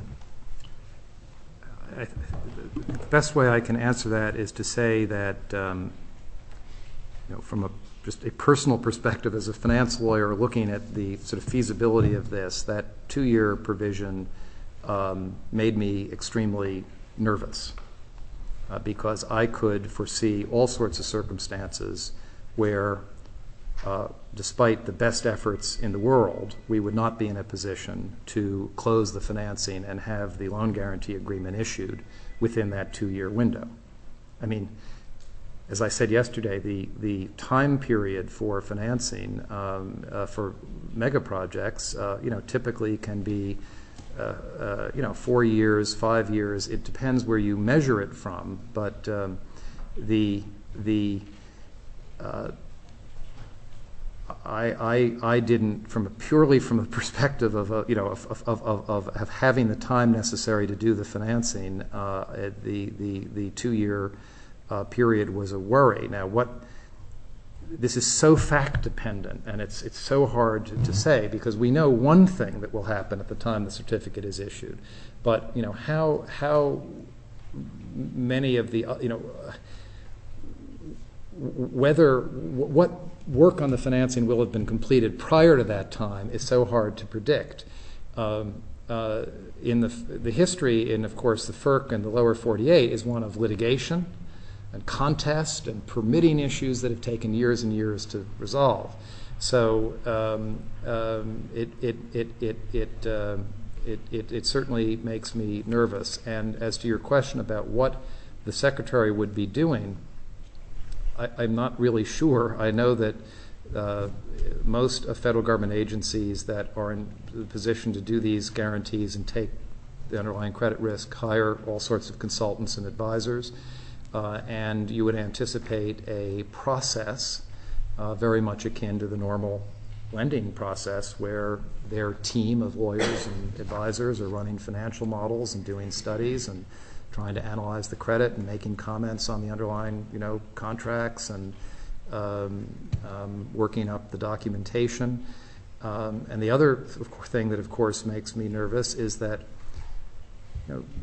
[SPEAKER 2] I, the best way I can answer that is to say that, um, you know, from a just a personal perspective as a finance lawyer looking at the sort of feasibility of this, that two-year provision um, made me extremely nervous uh, because I could foresee all sorts of circumstances where uh, despite the best efforts in the world, we would not be in a position to close the financing and have the loan guarantee agreement issued within that two-year window. I mean, as I said yesterday, the, the time period for financing um, uh, for mega projects, uh, you know, typically can be, uh, uh, you know, four years, five years. It depends where you measure it from. But um, the the uh, I, I I didn't, from a purely from a perspective of a, you know of of, of of of having the time necessary to do the financing. Uh, the the the two year. Uh, period was a worry. Now, what this is so fact dependent, and it's it's so hard to, to say, because we know one thing that will happen at the time the certificate is issued, but you know how how many of the uh, you know uh, whether w- what work on the financing will have been completed prior to that time is so hard to predict. Um, uh, in the the history, in of course the F E R C and the lower forty-eight is one of litigation and contest and permitting issues that have taken years and years to resolve. So um, um, it, it, it, it, it, uh, it, it, it certainly makes me nervous. And as to your question about what the Secretary would be doing, I, I'm not really sure. I know that uh, most of federal government agencies that are in the position to do these guarantees and take the underlying credit risk hire all sorts of consultants and advisors. Uh, and you would anticipate a process uh, very much akin to the normal lending process, where their team of lawyers and advisors are running financial models and doing studies and trying to analyze the credit and making comments on the underlying, you know, contracts and um, um, working up the documentation. Um, and the other thing that, of course, makes me nervous is that, you know,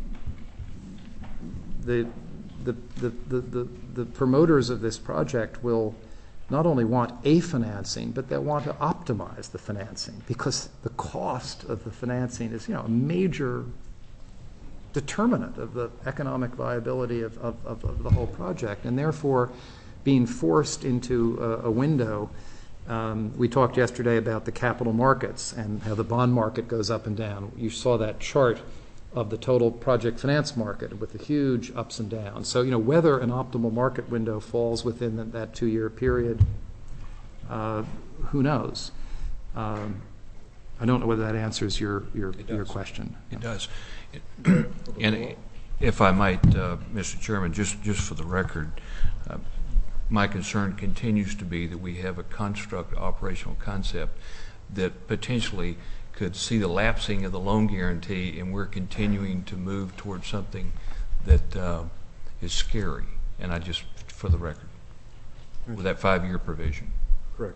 [SPEAKER 2] the The, the, the, the, the promoters of this project will not only want a financing, but they'll want to optimize the financing, because the cost of the financing is, you know, a major determinant of the economic viability of, of, of, of the whole project. And therefore, being forced into a, a window, um, we talked yesterday about the capital markets and how the bond market goes up and down. You saw that chart of the total project finance market with the huge ups and downs. So, you know, whether an optimal market window falls within the, that two-year period, uh, who knows? Um, I don't know whether that answers your your, your question.
[SPEAKER 4] It yeah. does. It, and if I might, uh, Mister Chairman, just, just for the record, uh, my concern continues to be that we have a construct, operational concept that potentially could see the lapsing of the loan guarantee, and we're continuing to move towards something that uh, is scary. And I just, for the record, with that five-year provision.
[SPEAKER 1] Correct.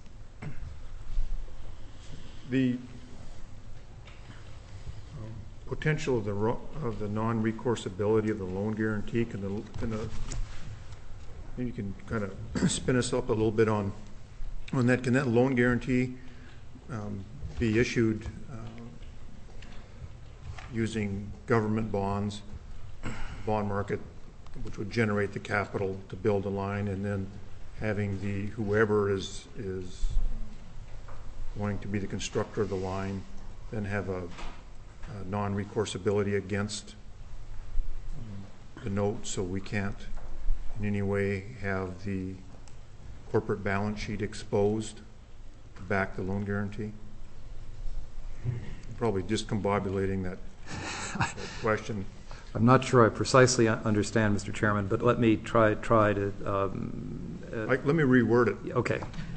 [SPEAKER 1] The um, potential of the ro- of the non-recourse ability of the loan guarantee, can the, can the you can kind of spin us up a little bit on on that. Can that loan guarantee um, be issued uh, using government bonds, bond market, which would generate the capital to build a line, and then having the whoever is is wanting to be the constructor of the line then have a, a non-recourse ability against um, the note, so we can't in any way have the corporate balance sheet exposed to back the loan guarantee? Probably discombobulating that, that question.
[SPEAKER 2] I'm not sure I precisely understand, Mister Chairman, but let me try try to. Um, uh,
[SPEAKER 1] I, let me reword it.
[SPEAKER 2] Okay.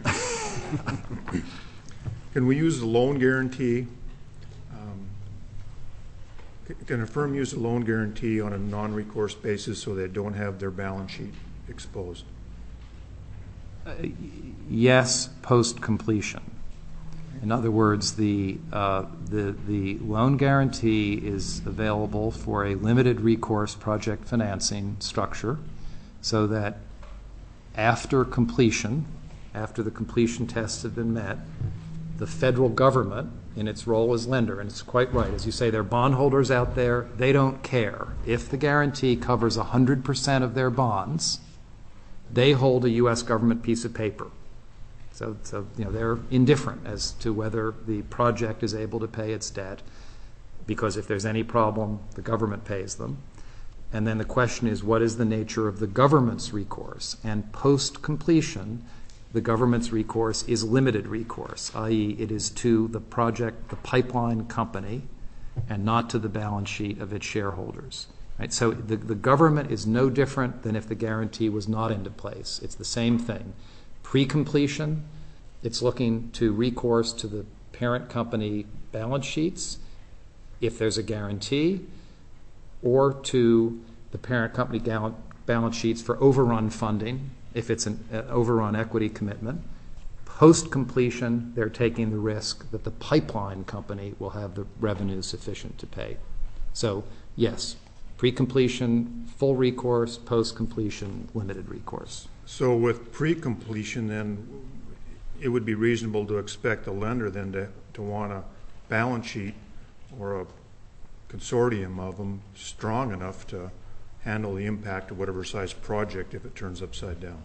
[SPEAKER 1] Can we use the loan guarantee? Um, can a firm use a loan guarantee on a non-recourse basis so they don't have their balance sheet exposed?
[SPEAKER 2] Uh, yes, post completion. In other words, the, uh, the, the loan guarantee is available for a limited recourse project financing structure, so that after completion, after the completion tests have been met, the federal government, in its role as lender, and it's quite right, as you say, there are bondholders out there, they don't care. If the guarantee covers one hundred percent of their bonds, they hold a U S government piece of paper So, so you know, they're indifferent as to whether the project is able to pay its debt, because if there's any problem, the government pays them. And then the question is, what is the nature of the government's recourse? And post-completion, the government's recourse is limited recourse, that is it is to the project, the pipeline company, and not to the balance sheet of its shareholders. Right? So the, the government is no different than if the guarantee was not into place. It's the same thing. Pre-completion, it's looking to recourse to the parent company balance sheets if there's a guarantee, or to the parent company gal- balance sheets for overrun funding if it's an uh, overrun equity commitment. Post-completion, they're taking the risk that the pipeline company will have the revenue sufficient to pay. So, yes, pre-completion, full recourse, post-completion, limited recourse.
[SPEAKER 1] So with pre-completion, then, it would be reasonable to expect a lender then to, to want a balance sheet or a consortium of them strong enough to handle the impact of whatever size project if it turns upside down.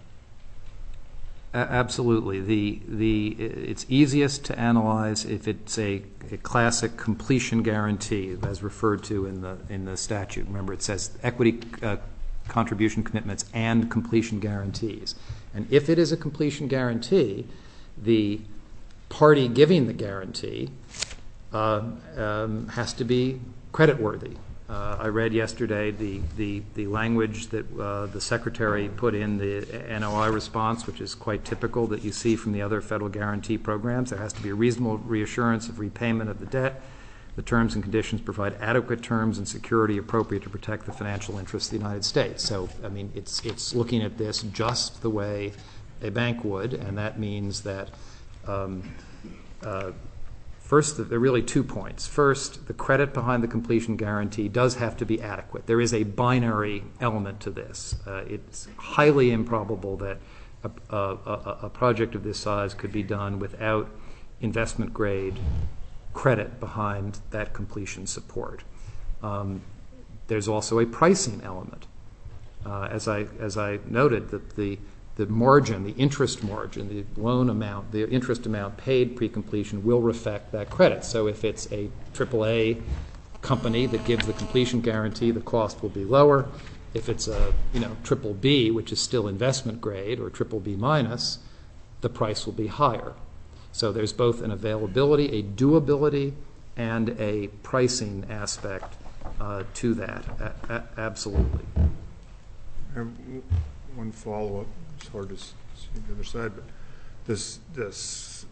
[SPEAKER 2] A- absolutely. The the it's easiest to analyze if it's a, a classic completion guarantee, as referred to in the in the statute. Remember, it says equity uh, contribution commitments and completion guarantees. And if it is a completion guarantee, the party giving the guarantee uh, um, has to be creditworthy. Uh, I read yesterday the, the, the language that uh, the Secretary put in the N O I response, which is quite typical that you see from the other federal guarantee programs. There has to be a reasonable reassurance of repayment of the debt. The terms and conditions provide adequate terms and security appropriate to protect the financial interests of the United States. So, I mean, it's, it's looking at this just the way a bank would, and that means that um, uh, First, there are really two points. First, the credit behind the completion guarantee does have to be adequate. There is a binary element to this. Uh, it's highly improbable that a, a, a project of this size could be done without investment grade credit behind that completion support. Um, there's also a pricing element. Uh, as I as I noted, that the the margin, the interest margin, the loan amount, the interest amount paid pre-completion will reflect that credit. So if it's a triple A company that gives the completion guarantee, the cost will be lower. If it's a you know triple B, which is still investment grade, or triple B minus, the price will be higher. So there's both an availability, a doability, and a pricing aspect uh, to that. A- a- absolutely.
[SPEAKER 1] Um, one follow-up. It's hard to see the other side, but this this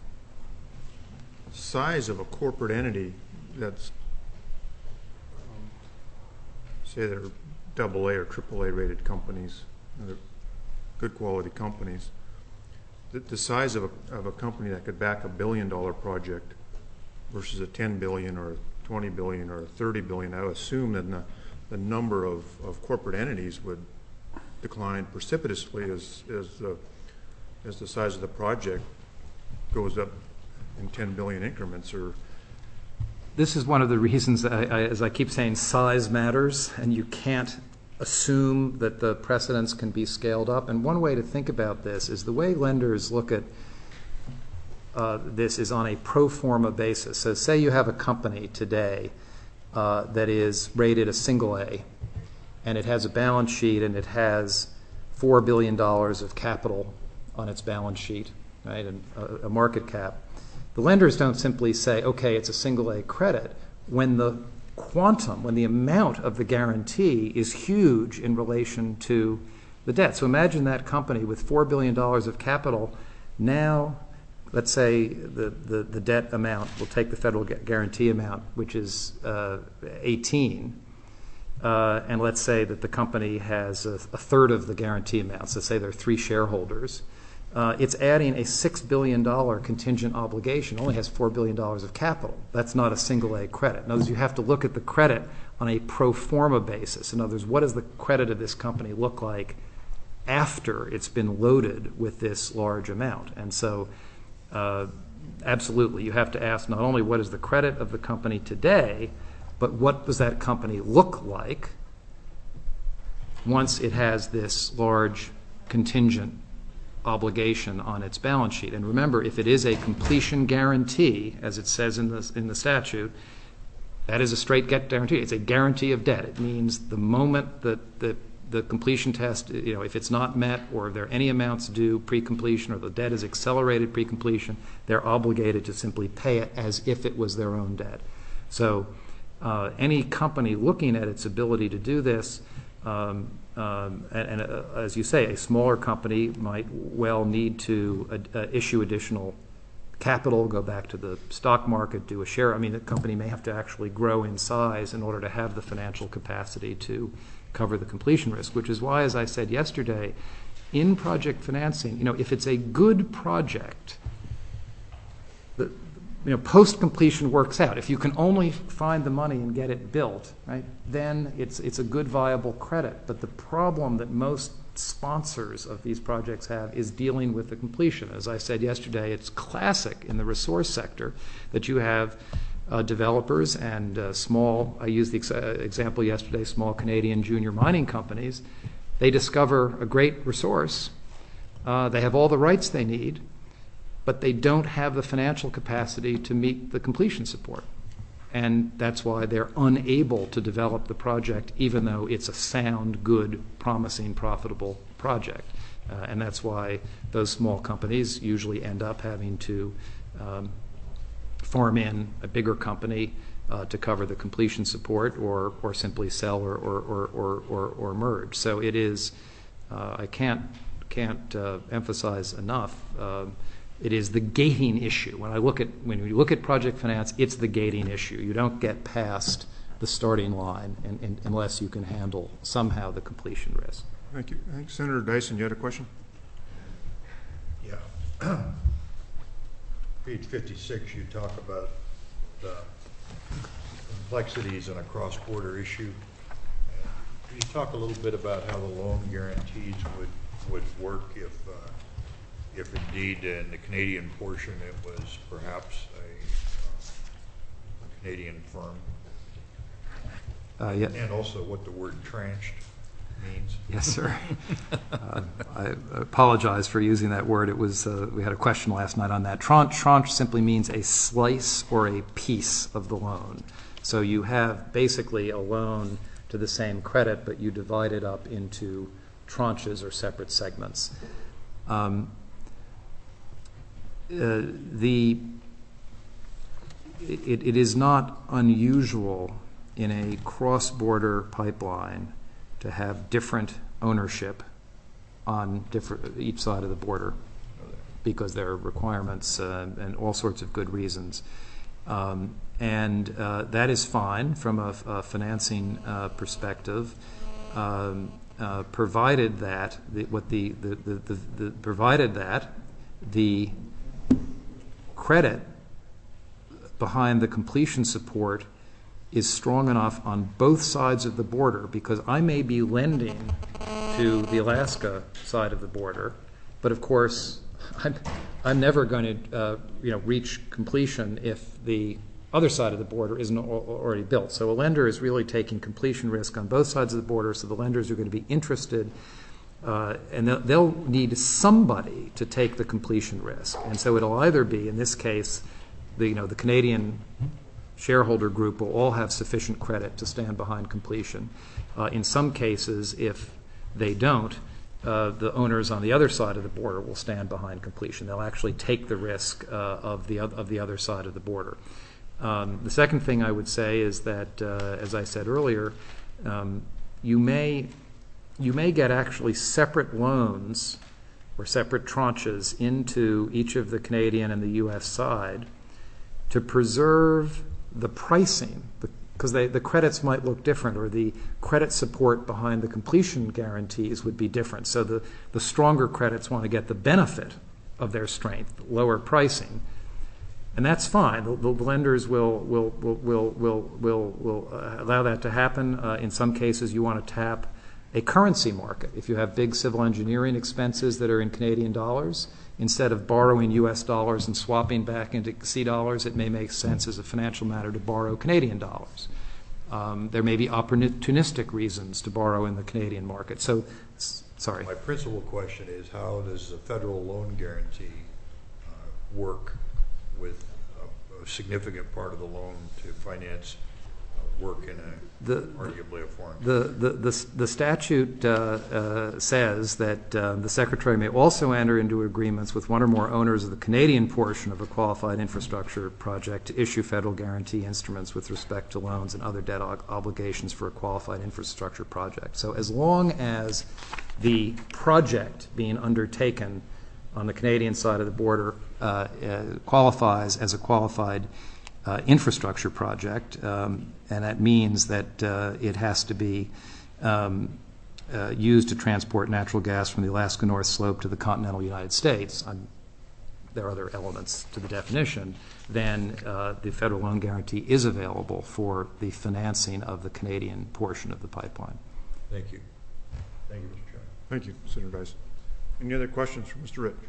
[SPEAKER 1] size of a corporate entity that's um, say they're double A or triple A rated companies, they're good quality companies. The, the size of a of a company that could back a billion dollar project versus a ten billion or twenty billion or thirty billion, I would assume that the, the number of, of corporate entities would decline precipitously as as the as the size of the project goes up in ten billion increments. Or
[SPEAKER 2] this is one of the reasons that I, I, as I keep saying, size matters, and you can't assume that the precedents can be scaled up. And one way to think about this is the way lenders look at uh, this is on a pro forma basis. So say you have a company today uh, that is rated a single A, and it has a balance sheet, and it has four billion dollars of capital on its balance sheet, right, and a, a market cap. The lenders don't simply say, okay, it's a single A credit, when the quantum, when the amount of the guarantee is huge in relation to the debt. So imagine that company with four billion dollars of capital. Now, let's say the, the, the debt amount, we'll take the federal guarantee amount, which is uh, eighteen. Uh, and let's say that the company has a, a third of the guarantee amount. So say there are three shareholders. Uh, it's adding a six billion dollars contingent obligation. It only has four billion dollars of capital. That's not a single A credit. In other words, you have to look at the credit on a pro forma basis. In other words, what does the credit of this company look like after it's been loaded with this large amount? And so uh, absolutely, you have to ask not only what is the credit of the company today, but what does that company look like once it has this large contingent obligation on its balance sheet. And remember, if it is a completion guarantee, as it says in the, in the statute, that is a straight get guarantee. It's a guarantee of debt. It means the moment that the, the completion test, you know, if it's not met or if there are any amounts due pre-completion or the debt is accelerated pre-completion, they're obligated to simply pay it as if it was their own debt. So uh, any company looking at its ability to do this, um, um, and, and uh, as you say, a smaller company might well need to uh, uh, issue additional capital, go back to the stock market, do a share. I mean, the company may have to actually grow in size in order to have the financial capacity to cover the completion risk, which is why, as I said yesterday, in project financing, you know, if it's a good project, the, you know, post-completion works out. If you can only find the money and get it built, right, then it's it's a good viable credit. But the problem that most sponsors of these projects have is dealing with the completion. As I said yesterday, it's classic in the resource sector that you have uh, developers and uh, small, I used the ex- uh, example yesterday, small Canadian junior mining companies. They discover a great resource. Uh, they have all the rights they need, but they don't have the financial capacity to meet the completion support. And that's why they're unable to develop the project, even though it's a sound, good, promising, profitable project. Uh, and that's why those small companies usually end up having to um, farm in a bigger company uh, to cover the completion support, or or simply sell or or or or, or, or merge. So it is. Uh, I can't can't uh, emphasize enough. Uh, It is the gating issue. When I look at when you look at project finance, it's the gating issue. You don't get past the starting line in, in, unless you can handle somehow the completion risk.
[SPEAKER 1] Thank you. I think Senator Dyson, you had a question?
[SPEAKER 5] Yeah. Page fifty-six, you talk about the complexities in a cross-border issue. Can you talk a little bit about how the loan guarantees would would work if? Uh, If indeed in the Canadian portion it was perhaps a, uh, a Canadian firm,
[SPEAKER 2] Uh, yeah.
[SPEAKER 5] and also what the word tranched means.
[SPEAKER 2] Yes, sir. uh, I apologize for using that word. It was uh, we had a question last night on that. Tranche, tranche simply means a slice or a piece of the loan. So you have basically a loan to the same credit, but you divide it up into tranches or separate segments. Um, Uh, the it, it is not unusual in a cross-border pipeline to have different ownership on different each side of the border, because there are requirements uh, and all sorts of good reasons, um, and uh, that is fine from a, a financing uh, perspective. Um, uh, provided that the, what the the, the, the the provided that the credit behind the completion support is strong enough on both sides of the border, because I may be lending to the Alaska side of the border, but of course I'm, I'm never going to uh, you know, reach completion if the other side of the border isn't already built. So a lender is really taking completion risk on both sides of the border, so the lenders are going to be interested Uh, and they'll, they'll need somebody to take the completion risk. And so it'll either be, in this case, the, you know, the Canadian shareholder group will all have sufficient credit to stand behind completion. Uh, in some cases, if they don't, uh, the owners on the other side of the border will stand behind completion. They'll actually take the risk uh, of the of the other side of the border. Um, the second thing I would say is that, uh, as I said earlier, um, you may you may get actually separate loans or separate tranches into each of the Canadian and the U S side to preserve the pricing, because the, the credits might look different, or the credit support behind the completion guarantees would be different. So the, the stronger credits want to get the benefit of their strength, lower pricing. And that's fine. The, the lenders will will will will will will, will uh, allow that to happen. Uh, in some cases, you want to tap a currency market. If you have big civil engineering expenses that are in Canadian dollars, instead of borrowing U S dollars and swapping back into C dollars, it may make sense as a financial matter to borrow Canadian dollars. Um, there may be opportunistic reasons to borrow in the Canadian market. So Sorry.
[SPEAKER 5] My principal question is, how does the federal loan guarantee uh, work with a, a significant part of the loan to finance uh, work in a
[SPEAKER 2] The-
[SPEAKER 5] arguably a foreign
[SPEAKER 2] The, the, the, the statute uh, uh, says that uh, the Secretary may also enter into agreements with one or more owners of the Canadian portion of a qualified infrastructure project to issue federal guarantee instruments with respect to loans and other debt ob- obligations for a qualified infrastructure project. So as long as the project being undertaken on the Canadian side of the border uh, uh, qualifies as a qualified Uh, infrastructure project, um, and that means that uh, it has to be um, uh, used to transport natural gas from the Alaska North Slope to the continental United States. Um, there are other elements to the definition. Then uh, the federal loan guarantee is available for the financing of the Canadian portion of the pipeline.
[SPEAKER 5] Thank you. Thank you, Mister Chairman.
[SPEAKER 1] Thank you, Senator Dice. Any other questions for Mister Rich?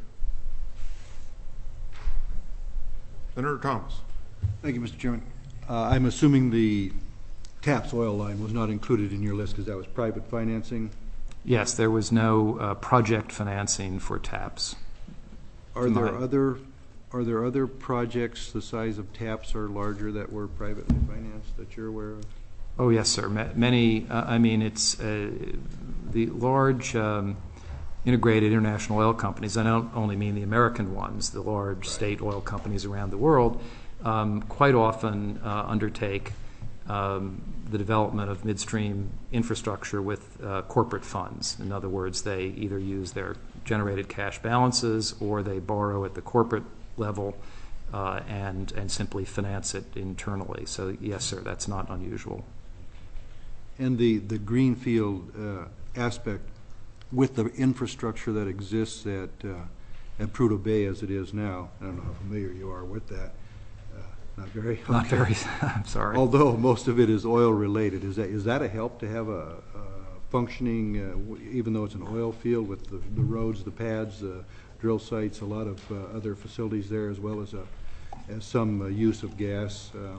[SPEAKER 1] Senator Thomas.
[SPEAKER 6] Thank you, Mister Chairman. Uh, I'm assuming the TAPS oil line was not included in your list because that was private financing.
[SPEAKER 2] Yes, there was no uh, project financing for TAPS.
[SPEAKER 6] Are there
[SPEAKER 2] My-
[SPEAKER 6] other are there other projects the size of TAPS or larger that were privately financed that you're aware of?
[SPEAKER 2] Oh, yes, sir. Ma- Many, uh, I mean, it's uh, the large um, integrated international oil companies. I don't only mean the American ones, the large state oil companies around the world, um, quite often uh, undertake um, the development of midstream infrastructure with uh, corporate funds. In other words, they either use their generated cash balances or they borrow at the corporate level uh, and, and simply finance it internally. So, yes, sir, that's not unusual.
[SPEAKER 6] And the the greenfield uh, aspect with the infrastructure that exists at uh, at Prudhoe Bay as it is now. I don't know how familiar you are with that. Uh, not very.
[SPEAKER 2] Not
[SPEAKER 6] okay.
[SPEAKER 2] very, I'm sorry.
[SPEAKER 6] Although most of it is oil related, is that is that a help to have a, a functioning, uh, w- even though it's an oil field with the, the roads, the pads, the drill sites, a lot of uh, other facilities there, as well as a as some uh, use of gas. Uh,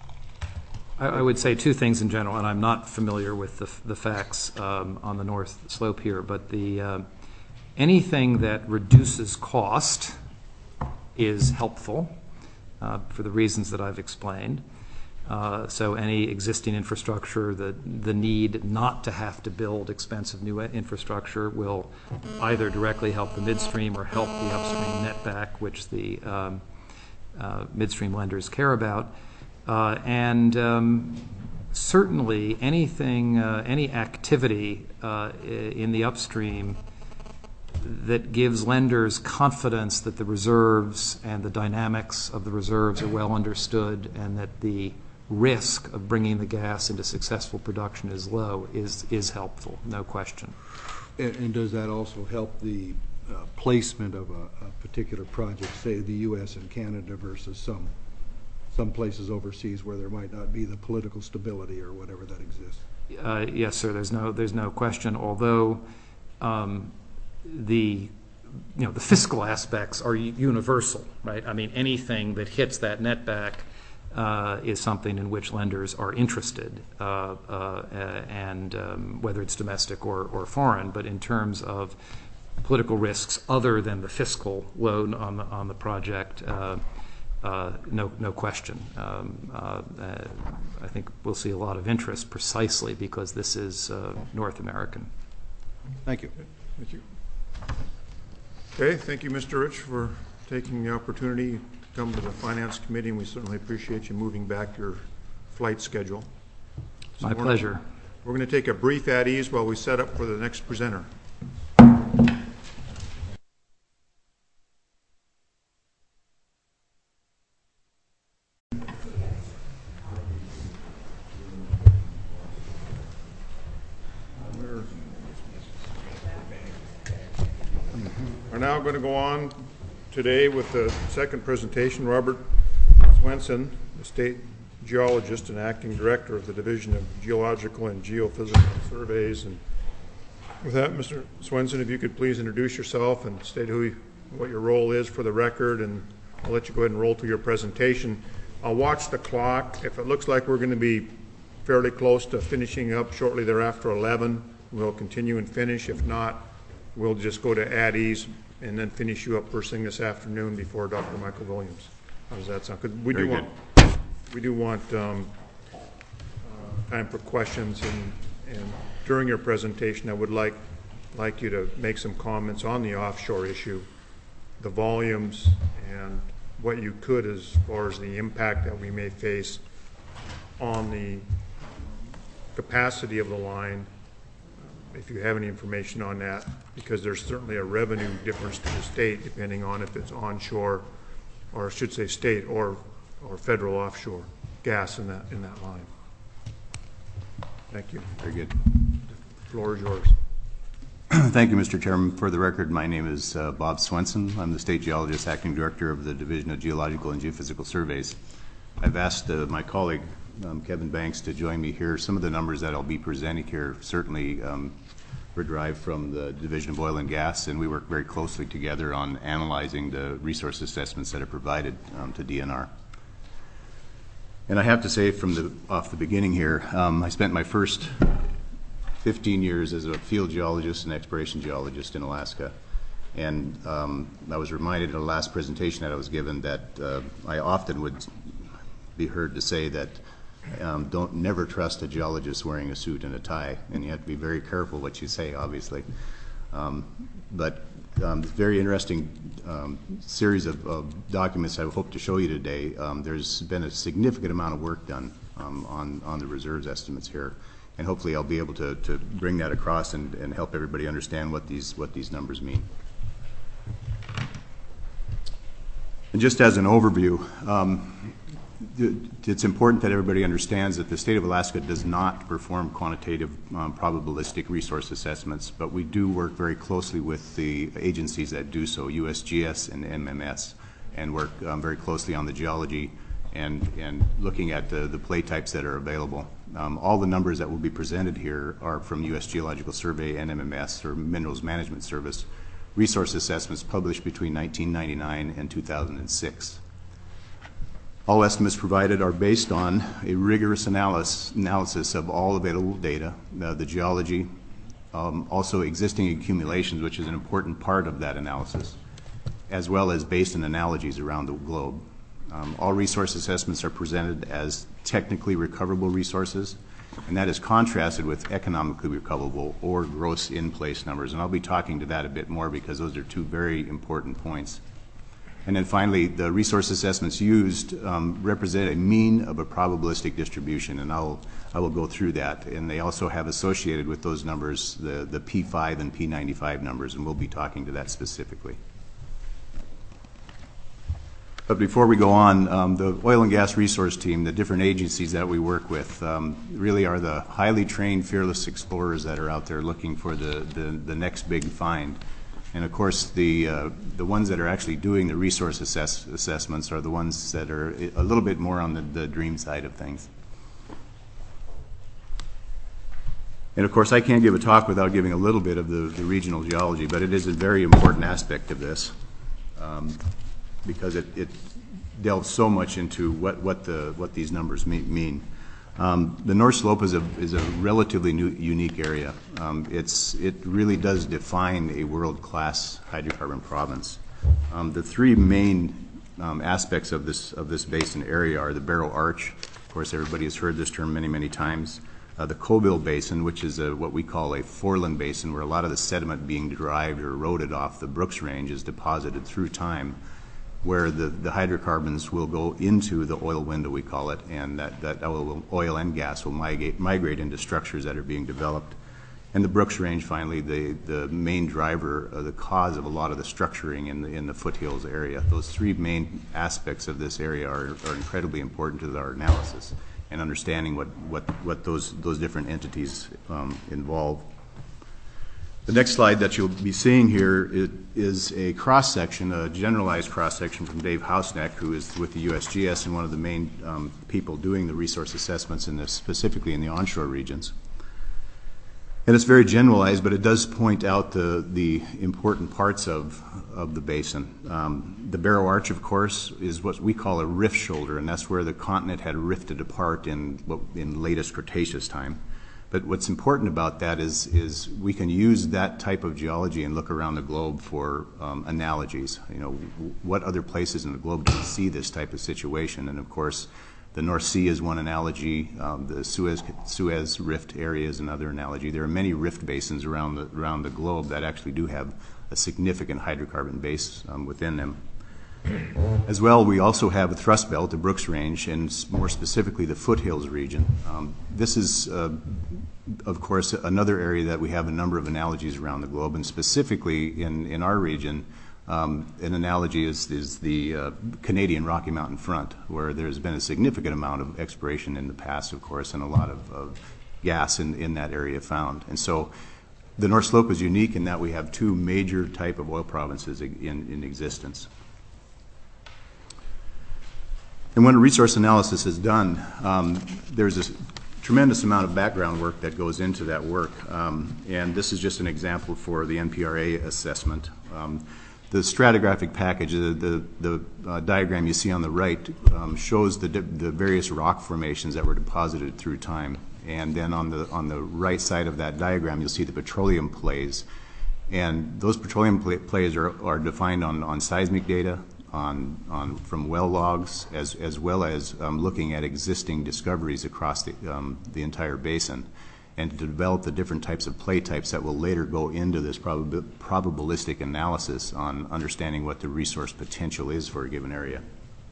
[SPEAKER 2] I, I would say two things in general, and I'm not familiar with the, the facts um, on the North Slope here, but the uh, anything that reduces cost is helpful uh, for the reasons that I've explained. Uh, so any existing infrastructure, the, the need not to have to build expensive new infrastructure will either directly help the midstream or help the upstream netback, which the um, uh, midstream lenders care about. Uh, and um, certainly anything, uh, any activity uh, in the upstream that gives lenders confidence that the reserves and the dynamics of the reserves are well understood and that the risk of bringing the gas into successful production is low is, is helpful, no question.
[SPEAKER 6] and, and does that also help the uh, placement of a, a particular project, say the U S and Canada versus some some places overseas where there might not be the political stability or whatever that exists?
[SPEAKER 2] Uh, yes, sir. There's no there's no question. Although um, the you know the fiscal aspects are u- universal, right? I mean, anything that hits that netback uh, is something in which lenders are interested, uh, uh, and um, whether it's domestic or, or foreign. But in terms of political risks other than the fiscal load on the on the project. Uh, Uh, no, no question. Um, uh, uh, I think we'll see a lot of interest precisely because this is uh, North American.
[SPEAKER 6] Thank you.
[SPEAKER 1] Thank you. Okay, thank you, Mister Rich, for taking the opportunity to come to the Finance Committee, and we certainly appreciate you moving back your flight schedule. So
[SPEAKER 2] My
[SPEAKER 1] we're-
[SPEAKER 2] pleasure.
[SPEAKER 1] We're going to take a brief at ease while we set up for the next presenter. We're now going to go on today with the second presentation. Robert Swenson, the state geologist and acting director of the Division of Geological and Geophysical Surveys. And with that, Mister Swenson, if you could please introduce yourself and state who, you, what your role is for the record, and I'll let you go ahead and roll through your presentation. I'll watch the clock. If it looks like we're going to be fairly close to finishing up shortly thereafter eleven, we'll continue and finish. If not, we'll just go to at ease and then finish you up first thing this afternoon before Doctor Michael Williams. How does that sound? 'Cause we do
[SPEAKER 6] Very
[SPEAKER 1] want, we do want um, uh, time for questions, and, and during your presentation, I would like like you to make some comments on the offshore issue, the volumes, and what you could as far as the impact that we may face on the capacity of the line, if you have any information on that, because there's certainly a revenue difference to the state depending on if it's onshore, or I should say state or or federal offshore gas in that in that line. Thank you.
[SPEAKER 7] Very good.
[SPEAKER 1] The floor is yours.
[SPEAKER 7] Thank you, Mister Chairman. For the record, my name is uh, Bob Swenson. I'm the State Geologist, Acting Director of the Division of Geological and Geophysical Surveys. I've asked uh, my colleague, um, Kevin Banks, to join me here. Some of the numbers that I'll be presenting here certainly um, were derived from the Division of Oil and Gas, and we work very closely together on analyzing the resource assessments that are provided um, to D N R. And I have to say from the off the beginning here, um, I spent my first fifteen years as a field geologist and exploration geologist in Alaska. And um, I was reminded in the last presentation that I was given that uh, I often would be heard to say that um, don't never trust a geologist wearing a suit and a tie, and you have to be very careful what you say, obviously. Um, but um, very interesting um, series of, of documents I hope to show you today. Um, there's been a significant amount of work done um, on, on the reserves estimates here. And hopefully I'll be able to, to bring that across and, and help everybody understand what these, what these numbers mean. And just as an overview, um, it's important that everybody understands that the state of Alaska does not perform quantitative um, probabilistic resource assessments, but we do work very closely with the agencies that do so, U S G S and M M S, and work um, very closely on the geology and, and looking at the, the play types that are available. Um, all the numbers that will be presented here are from U S Geological Survey and M M S, or Minerals Management Service, resource assessments published between nineteen ninety-nine and two thousand six. All estimates provided are based on a rigorous analysis, analysis of all available data, uh, the geology, um, also existing accumulations, which is an important part of that analysis, as well as based on analogies around the globe. Um, all resource assessments are presented as technically recoverable resources, and that is contrasted with economically recoverable or gross in-place numbers. And I'll be talking to that a bit more because those are two very important points. And then finally, the resource assessments used um, represent a mean of a probabilistic distribution, and I'll, I will go through that. And they also have associated with those numbers the, the P five and P ninety-five numbers, and we'll be talking to that specifically. But before we go on, um, the oil and gas resource team, the different agencies that we work with, um, really are the highly trained, fearless explorers that are out there looking for the, the, the next big find. And of course, the, uh, the ones that are actually doing the resource assess assessments are the ones that are a little bit more on the, the dream side of things. And of course, I can't give a talk without giving a little bit of the, the regional geology, but it is a very important aspect of this. Um, because it, it delves so much into what, what, the, what these numbers mean. Um, the North Slope is a, is a relatively new, unique area. Um, it's, it really does define a world-class hydrocarbon province. Um, the three main um, aspects of this, of this basin area are the Barrow Arch. Of course, everybody has heard this term many, many times. Uh, the Colville Basin, which is a, what we call a foreland basin, where a lot of the sediment being derived or eroded off the Brooks Range is deposited through time, where the, the hydrocarbons will go into the oil window, we call it, and that, that oil, oil and gas will migrate, migrate into structures that are being developed. And the Brooks Range, finally, the, the main driver, uh, the cause of a lot of the structuring in the, in the foothills area. Those three main aspects of this area are, are incredibly important to our analysis and understanding what, what, what those, those different entities um, involve. The next slide that you'll be seeing here is, is a cross-section, a generalized cross-section from Dave Hausneck, who is with the U S G S and one of the main um, people doing the resource assessments, in this, specifically in the onshore regions. And it's very generalized, but it does point out the, the important parts of, of the basin. Um, the Barrow Arch, of course, is what we call a rift shoulder, and that's where the continent had rifted apart in, in latest Cretaceous time. But what's important about that is, is we can use that type of geology and look around the globe for um, analogies. You know, what other places in the globe do we see this type of situation? And of course, the North Sea is one analogy. Um, the Suez, Suez Rift area is another analogy. There are many rift basins around the, around the globe that actually do have a significant hydrocarbon base um, within them. As well, we also have a thrust belt, the Brooks Range, and more specifically the foothills region. Um, this is, uh, of course, another area that we have a number of analogies around the globe, and specifically in, in our region, um, an analogy is, is the uh, Canadian Rocky Mountain Front, where there's been a significant amount of exploration in the past, of course, and a lot of, of gas in, in that area found. And so the North Slope is unique in that we have two major type of oil provinces in, in existence. And when a resource analysis is done, um, there's a tremendous amount of background work that goes into that work. Um, and this is just an example for the N P R A assessment. Um, the stratigraphic package, the, the, the uh, diagram you see on the right, um, shows the, the various rock formations that were deposited through time. And then on the, on the right side of that diagram, you'll see the petroleum plays. And those petroleum pl plays are, are defined on, on seismic data, On, on from well logs, as as well as um, looking at existing discoveries across the um, the entire basin, and to develop the different types of play types that will later go into this probab probabilistic analysis on understanding what the resource potential is for a given area.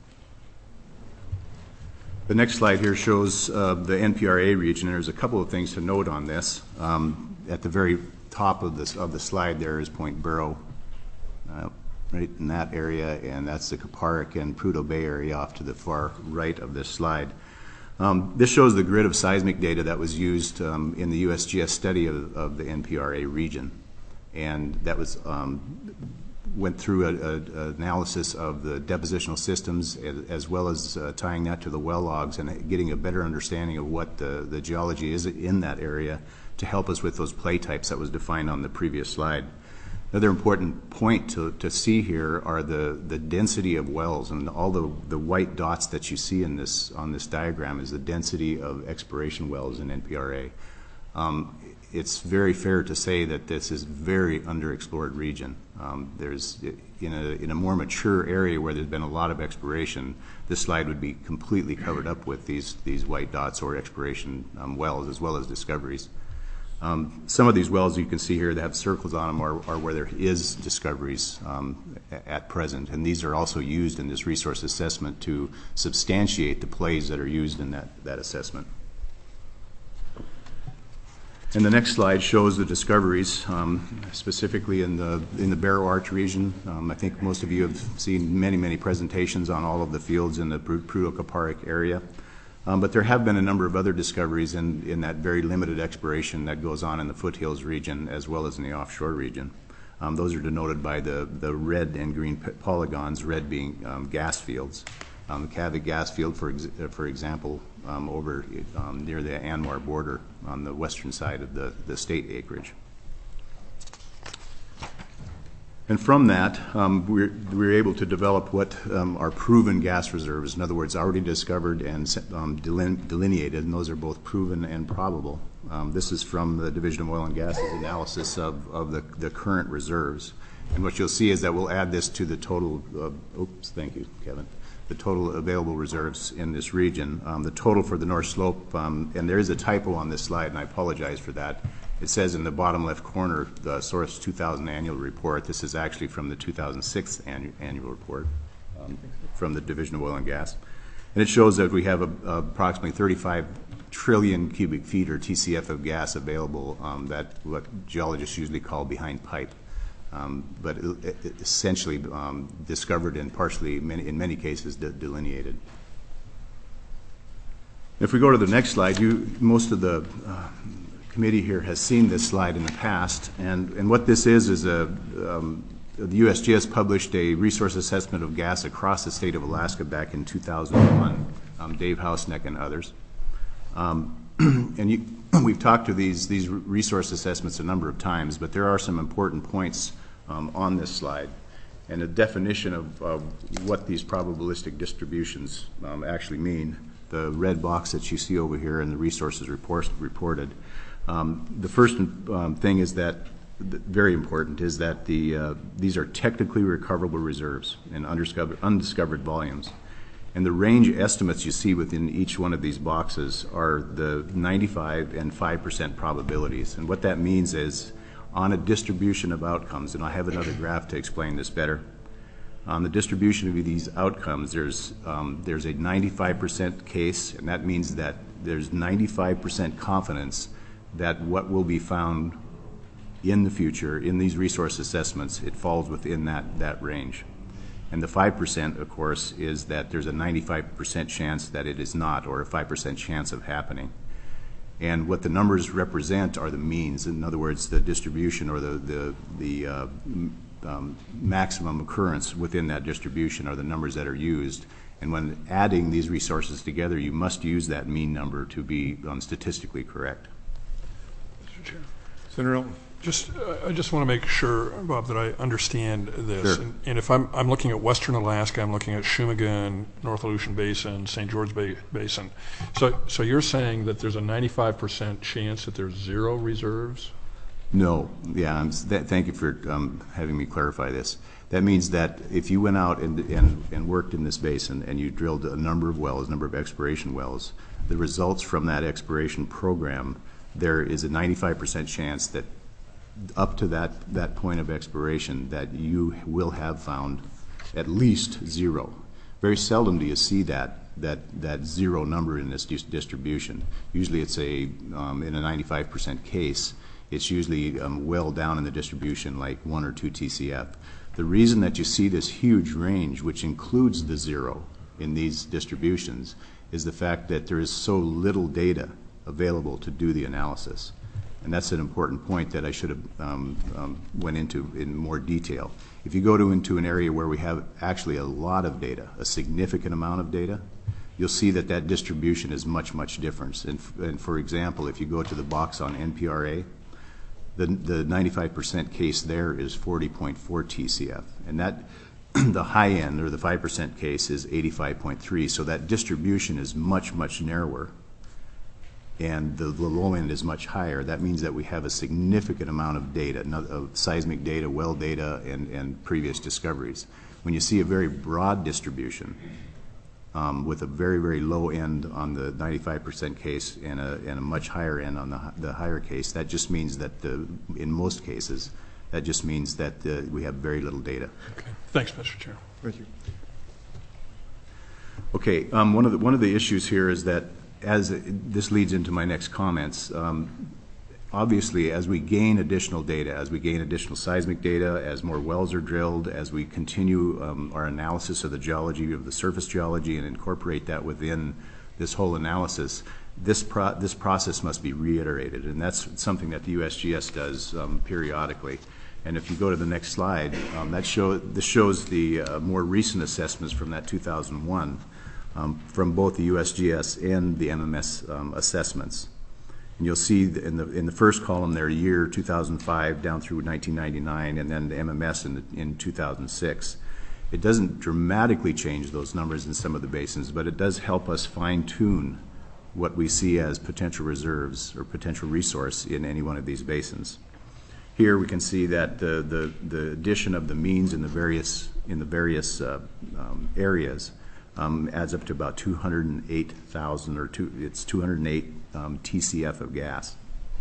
[SPEAKER 7] The next slide here shows uh, the N P R A region. There's a couple of things to note on this. Um, at the very top of this of the slide, there is Point Barrow. Uh, right in that area, and that's the Kuparuk and Prudhoe Bay area off to the far right of this slide. Um, this shows the grid of seismic data that was used um, in the U S G S study of, of the N P R A region, and that was um, went through an analysis of the depositional systems as, as well as uh, tying that to the well logs and getting a better understanding of what the, the geology is in that area to help us with those play types that was defined on the previous slide. Another important point to, to see here are the, the density of wells, and all the, the white dots that you see in this, on this diagram is the density of exploration wells in N P R A. Um, it's very fair to say that this is very underexplored region. Um, there's, in a, in a more mature area where there's been a lot of exploration, this slide would be completely covered up with these, these white dots or exploration um, wells as well as discoveries. Um, some of these wells you can see here that have circles on them are, are where there is discoveries um, at present, and these are also used in this resource assessment to substantiate the plays that are used in that, that assessment. And the next slide shows the discoveries, um, specifically in the, in the Barrow Arch region. Um, I think most of you have seen many, many presentations on all of the fields in the Prudhoe-Kuparuk area. Um, but there have been a number of other discoveries in, in that very limited exploration that goes on in the foothills region as well as in the offshore region. Um, those are denoted by the, the red and green polygons, red being um, gas fields. Um, the Kavik gas field, for, ex for example, um, over um, near the Anwar border on the western side of the, the state acreage. And from that, um, we're, we're able to develop what um, are proven gas reserves, in other words, already discovered and um, delineated, and those are both proven and probable. Um, this is from the Division of Oil and Gas's analysis of, of the, the current reserves. And what you'll see is that we'll add this to the total, uh, oops, thank you, Kevin, the total available reserves in this region. Um, the total for the North Slope, um, and there is a typo on this slide, and I apologize for that. It says in the bottom left corner, the source two thousand annual report. This is actually from the two thousand six annu annual report um, from the Division of Oil and Gas. And it shows that we have a, a approximately thirty-five trillion cubic feet or T C F of gas available um, that what geologists usually call behind pipe. Um, but it, it essentially um, discovered and partially, many, in many cases, de delineated. If we go to the next slide, you, most of the uh, committee here has seen this slide in the past, and, and what this is is a, um, the U S G S published a resource assessment of gas across the state of Alaska back in two thousand one, um, Dave Hausneck and others. Um, and you, we've talked to these, these resource assessments a number of times, but there are some important points um, on this slide, and a definition of, of what these probabilistic distributions um, actually mean. The red box that you see over here in the resources report, reported. Um, the first um, thing is that, th- very important, is that the uh, these are technically recoverable reserves and undiscovered, undiscovered volumes. And the range estimates you see within each one of these boxes are the ninety-five and five percent probabilities. And what that means is, on a distribution of outcomes, and I have another graph to explain this better, on the distribution of these outcomes, there's, um, there's a ninety-five percent case, and that means that there's ninety-five percent confidence that what will be found in the future in these resource assessments, it falls within that, that range. And the five percent, of course, is that there's a ninety-five percent chance that it is not, or a five percent chance of happening. And what the numbers represent are the means. In other words, the distribution or the, the, the uh, um, maximum occurrence within that distribution are the numbers that are used. And when adding these resources together, you must use that mean number to be um, statistically correct.
[SPEAKER 3] Mister Chair.
[SPEAKER 1] Senator Elton.
[SPEAKER 3] Just, uh, I just want to make sure, Bob, that I understand this.
[SPEAKER 7] Sure.
[SPEAKER 3] And, and if I'm, I'm looking at Western Alaska, I'm looking at Shumagon, North Aleutian Basin, Saint George Bay, Basin. So, so you're saying that there's a ninety-five percent chance that there's zero reserves?
[SPEAKER 7] No. Yeah, I'm, th- thank you for um, having me clarify this. That means that if you went out and, and, and worked in this basin and you drilled a number of wells, a number of exploration wells, the results from that exploration program, there is a ninety-five percent chance that up to that, that point of exploration that you will have found at least zero. Very seldom do you see that, that, that zero number in this dis- distribution. Usually it's a, um, in a ninety-five percent case, it's usually um, well down in the distribution, like one or two T C F. The reason that you see this huge range, which includes the zero in these distributions, is the fact that there is so little data available to do the analysis. And that's an important point that I should have um, um, went into in more detail. If you go to into an area where we have actually a lot of data, a significant amount of data, you'll see that that distribution is much, much different. And, f- and for example, if you go to the box on N P R A, the, the ninety-five percent case there is forty point four T C F. And that the high end, or the five percent case, is eighty-five point three. So that distribution is much, much narrower. And the, the low end is much higher. That means that we have a significant amount of data, of seismic data, well data, and, and previous discoveries. When you see a very broad distribution um, with a very, very low end on the ninety-five percent case and a, and a much higher end on the, the higher case, that just means that the, in most cases, that just means that uh, we have very little data.
[SPEAKER 3] Okay. Thanks, Mister Chair.
[SPEAKER 1] Thank you.
[SPEAKER 7] Okay, um, one of the, one of the issues here is that, as this leads into my next comments, um, obviously as we gain additional data, as we gain additional seismic data, as more wells are drilled, as we continue um, our analysis of the geology, of the surface geology, and incorporate that within this whole analysis, this, pro- this process must be reiterated, and that's something that the U S G S does um, periodically. And if you go to the next slide, um, that show, this shows the uh, more recent assessments from that two thousand one. Um, from both the U S G S and the M M S um, assessments. And you'll see in the in the first column there, year two thousand five down through nineteen ninety-nine, and then the M M S in, the, in two thousand six. It doesn't dramatically change those numbers in some of the basins, but it does help us fine-tune what we see as potential reserves or potential resource in any one of these basins. Here we can see that the the, the addition of the means in the various in the various uh, um, areas Um, adds up to about two hundred eight thousand, or two, it's two hundred eight um, T C F of gas.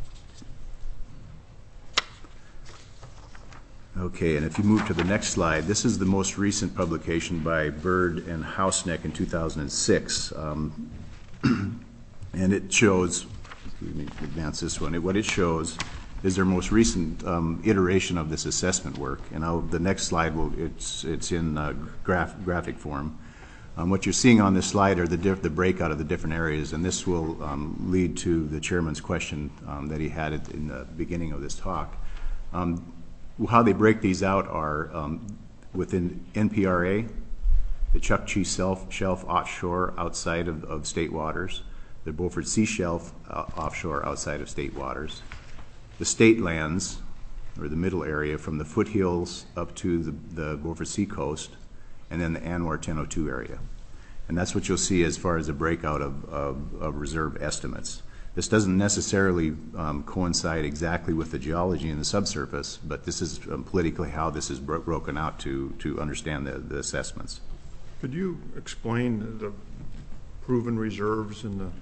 [SPEAKER 7] Okay, and if you move to the next slide, this is the most recent publication by Bird and Hausneck in two thousand six. Um, and it shows, let me advance this one, it, what it shows is their most recent um, iteration of this assessment work. And I'll, the next slide, will it's, it's in uh, graph, graphic form. Um, what you're seeing on this slide are the, diff- the breakout of the different areas, and this will um, lead to the chairman's question um, that he had at, in the beginning of this talk. Um, how they break these out are um, within N P R A, the Chukchi Shelf, shelf offshore outside of, of state waters, the Beaufort Sea Shelf uh, offshore outside of state waters, the state lands, or the middle area from the foothills up to the, the Beaufort Sea coast, and then the ANWR ten oh two area. And that's what you'll see as far as the breakout of, of, of reserve estimates. This doesn't necessarily um, coincide exactly with the geology in the subsurface, but this is um, politically how this is bro broken out to, to understand the, the assessments.
[SPEAKER 1] Could you explain the proven reserves and the,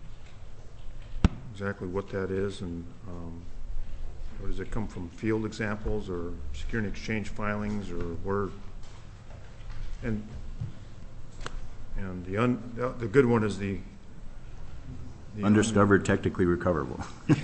[SPEAKER 1] exactly what that is, and um, or does it come from field examples or Security and Exchange filings, or where? And and the un, the, the good one is the, the
[SPEAKER 7] Undiscovered, technically recoverable.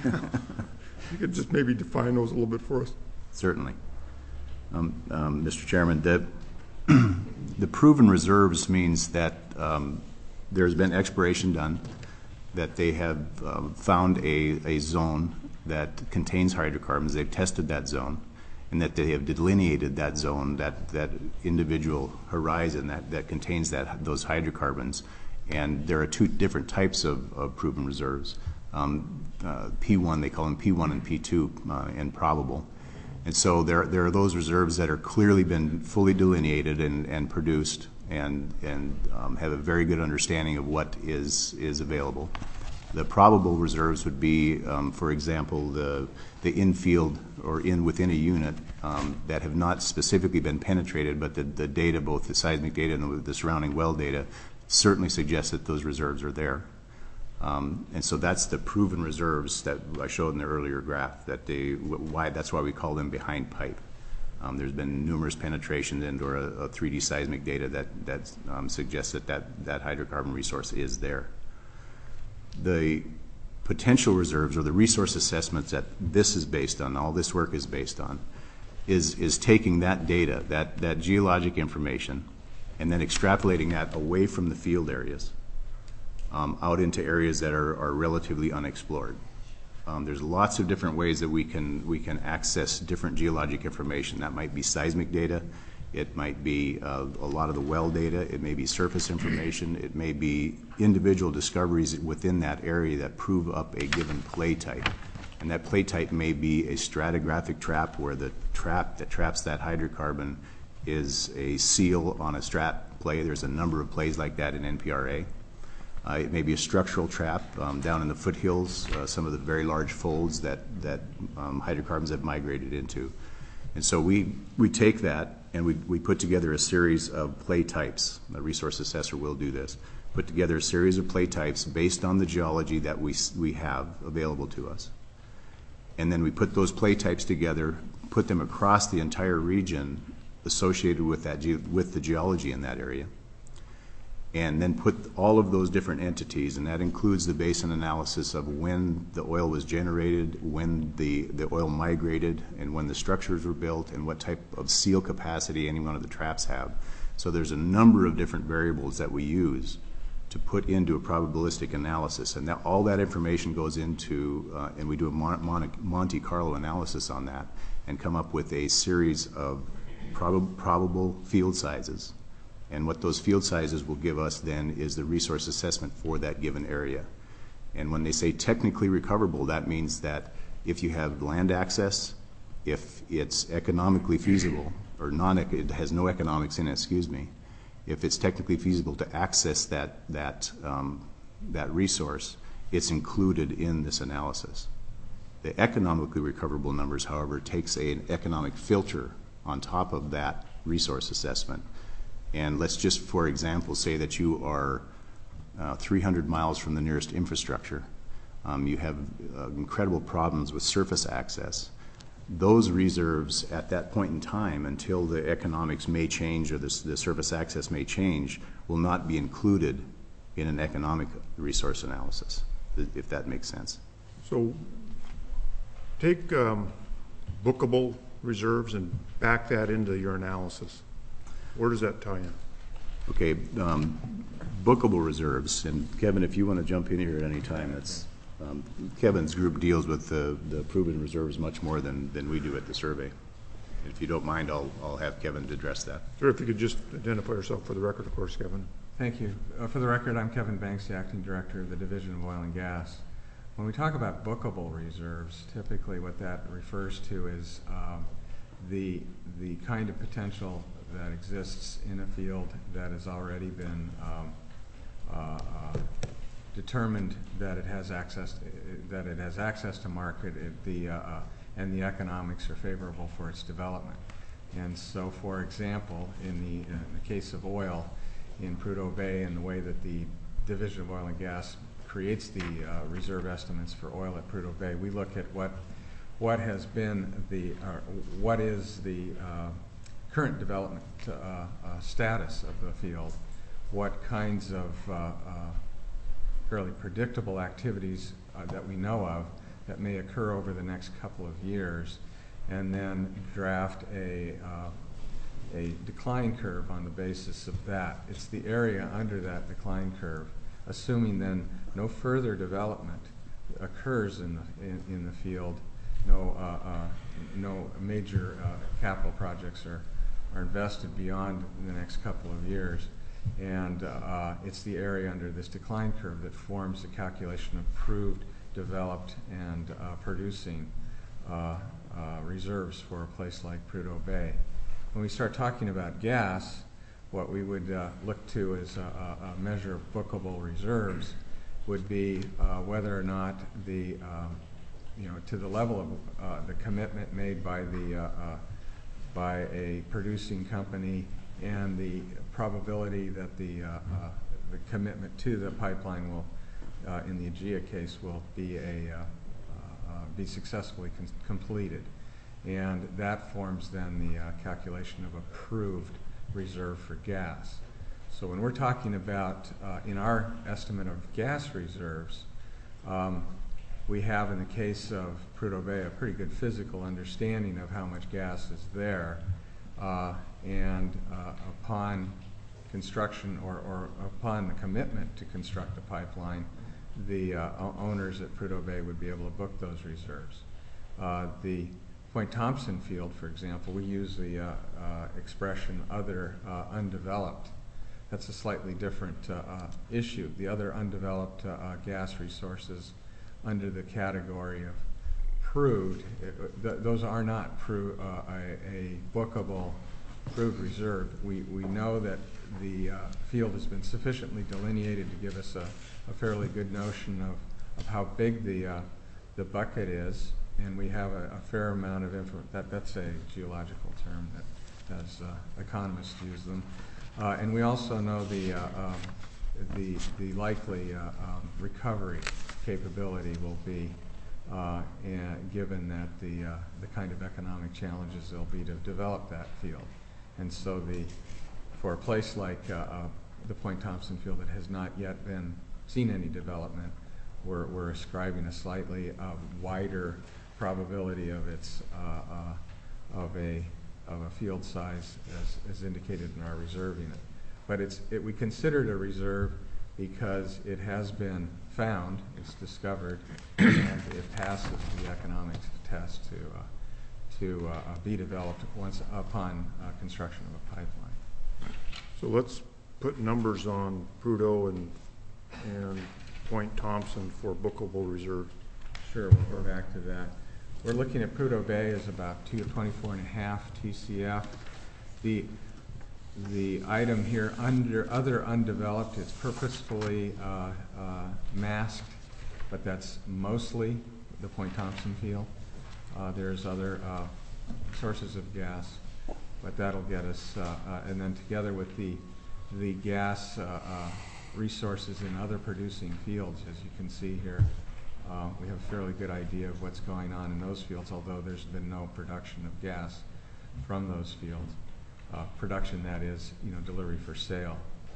[SPEAKER 1] You could just maybe define those a little bit for us.
[SPEAKER 7] Certainly. Um, um, Mister Chairman, the, the proven reserves means that um, there's been exploration done, that they have um, found a, a zone that contains hydrocarbons, they've tested that zone, and that they have delineated that zone, that, that individual horizon that, that contains that, those hydrocarbons. And there are two different types of, of proven reserves. Um, uh, P one, they call them P one and P two, uh, and probable. And so there, there are those reserves that are clearly been fully delineated and, and produced and, and um, have a very good understanding of what is, is available. The probable reserves would be, um, for example, the, the infield or in within a unit um, that have not specifically been penetrated, but the, the data, both the seismic data and the, the surrounding well data, certainly suggests that those reserves are there. Um, and so that's the proven reserves that I showed in the earlier graph, that they, why, that's why we call them behind pipe. Um, there's been numerous penetrations into a, a three D seismic data that, that um, suggests that, that that hydrocarbon resource is there. The potential reserves, or the resource assessments that this is based on, all this work is based on, is, is taking that data, that, that geologic information, and then extrapolating that away from the field areas um, out into areas that are, are relatively unexplored. Um, there's lots of different ways that we can, we can access different geologic information. That might be seismic data. It might be uh, a lot of the well data. It may be surface information. It may be individual discoveries within that area that prove up a given play type. And that play type may be a stratigraphic trap, where the trap that traps that hydrocarbon is a seal on a strat play. There's a number of plays like that in N P R A. Uh, it may be a structural trap um, down in the foothills, uh, some of the very large folds that, that um, hydrocarbons have migrated into. And so we, we take that and we, we put together a series of play types. The resource assessor will do this. Put together a series of play types based on the geology that we, we have available to us. And then we put those play types together, put them across the entire region associated with, that ge with the geology in that area, and then put all of those different entities, and that includes the basin analysis of when the oil was generated, when the, the oil migrated, and when the structures were built, and what type of seal capacity any one of the traps have. So there's a number of different variables that we use to put into a probabilistic analysis, and that, all that information goes into, uh, and we do a Mon Mon Monte Carlo analysis on that, and come up with a series of prob probable field sizes. And what those field sizes will give us then is the resource assessment for that given area. And when they say technically recoverable, that means that if you have land access, if it's economically feasible, or non, it has no economics in it, excuse me, if it's technically feasible to access that, that, um, that resource, it's included in this analysis. The economically recoverable numbers, however, takes a, an economic filter on top of that resource assessment. And let's just, for example, say that you are uh, three hundred miles from the nearest infrastructure. Um, you have uh, incredible problems with surface access. Those reserves at that point in time, until the economics may change or the, the surface access may change, will not be included in an economic resource analysis, if that makes sense.
[SPEAKER 1] So take um, bookable reserves and back that into your analysis. Where does that tie in?
[SPEAKER 7] Okay, um, bookable reserves, and Kevin, if you want to jump in here at any time, that's, um, Kevin's group deals with the, the proven reserves much more than, than we do at the survey. If you don't mind, I'll, I'll have Kevin to address that.
[SPEAKER 1] Sure, if you could just identify yourself for the record, of course, Kevin.
[SPEAKER 8] Thank you. Uh, for the record, I'm Kevin Banks, the Acting Director of the Division of Oil and Gas. When we talk about bookable reserves, typically what that refers to is um, the, the kind of potential that exists in a field that has already been um, uh, uh, determined that it has access that it has access to market, it, the uh, uh, and the economics are favorable for its development. And so, for example, in the, uh, in the case of oil in Prudhoe Bay, and the way that the Division of Oil and Gas creates the uh, reserve estimates for oil at Prudhoe Bay, we look at what what has been the uh, what is the uh, current development uh, uh, status of the field, what kinds of uh, uh, fairly predictable activities uh, that we know of that may occur over the next couple of years, and then draft a uh, a decline curve on the basis of that. It's the area under that decline curve, assuming then no further development occurs in the in, in the field, no uh, uh, no major uh, capital projects are are invested beyond the next couple of years, and uh, it's the area under this decline curve that forms the calculation of proved, developed, and uh, producing uh, uh, reserves for a place like Prudhoe Bay. When we start talking about gas, what we would uh, look to as a, a measure of bookable reserves would be uh, whether or not the, um, you know, to the level of uh, the commitment made by the uh, uh, by a producing company and the probability that the uh, uh, the commitment to the pipeline will, uh, in the Agea case, will be a uh, uh, be successfully con completed, and that forms then the uh, calculation of approved reserve for gas. So when we're talking about, uh, in our estimate of gas reserves, um, we have in the case of Prudhoe Bay a pretty good physical understanding of how much gas is there, uh, and uh, upon construction or, or upon the commitment to construct a pipeline, the uh, owners at Prudhoe Bay would be able to book those reserves. Uh, the Point Thompson field, for example, we use the uh, uh, expression other uh, undeveloped. That's a slightly different uh, uh, issue. The other undeveloped uh, uh, gas resources under the category of proved, it, th those are not pro uh, a, a bookable proved reserve. We, we know that the uh, field has been sufficiently delineated to give us a, a fairly good notion of, of how big the, uh, the bucket is, and we have a, a fair amount of info. That, that's a geological term that, as uh, economists use them. Uh, and we also know the, uh, um, the, the likely uh, um, recovery capability will be, uh, and given that the, uh, the kind of economic challenges there'll be to develop that field. And so the, for a place like uh, uh, the Point Thompson field that has not yet been seen any development, we're, we're ascribing a slightly uh, wider probability of its uh, uh, of a of a field size as, as indicated in our reserving it. But it's it, we consider it a reserve because it has been found, it's discovered, and it passes the economics test to uh, to uh, be developed once upon uh, construction of a pipeline.
[SPEAKER 1] So let's put numbers on Prudhoe and and Point Thompson for bookable reserve.
[SPEAKER 8] Sure, we'll go back to that. We're looking at Prudhoe Bay as about two twenty-four and a half T C F. The the item here under other undeveloped, it's purposefully uh, uh, masked, but that's mostly the Point Thompson field. Uh, there's other uh, sources of gas, but that'll get us, uh, uh, and then together with the the gas uh, uh, resources in other producing fields, as you can see here. Uh, we have a fairly good idea of what's going on in those fields, although there's been no production of gas from those fields. Uh, production, that is, you know, delivery for sale.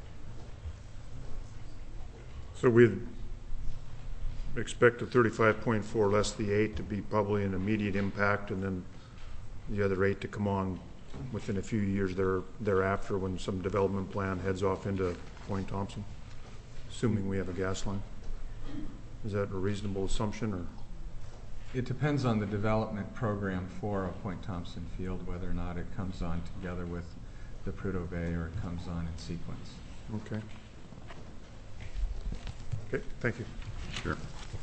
[SPEAKER 1] So we'd expect the thirty-five point four less the eight to be probably an immediate impact, and then the other eight to come on within a few years there, thereafter when some development plan heads off into Point Thompson, assuming we have a gas line. Is that a reasonable assumption, or?
[SPEAKER 8] It depends on the development program for a Point Thompson field, whether or not it comes on together with the Prudhoe Bay or it comes on in sequence.
[SPEAKER 1] Okay. Okay, thank you.
[SPEAKER 7] Sure.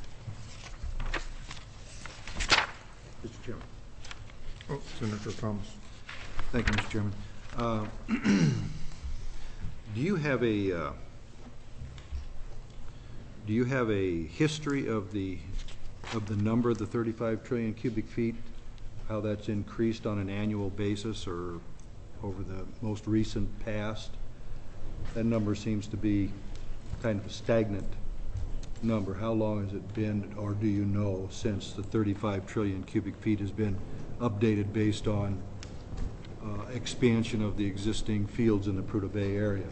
[SPEAKER 6] Mister Chairman.
[SPEAKER 1] Oh, Senator Thomas.
[SPEAKER 6] Thank you, Mister Chairman. Uh, do you have a uh, do you have a history of the, of the number, the thirty-five trillion cubic feet, how that's increased on an annual basis or over the most recent past? That number seems to be kind of a stagnant number. How long has it been, or do you know, since the thirty-five trillion cubic feet has been updated based on uh, expansion of the existing fields in the Prudhoe Bay area?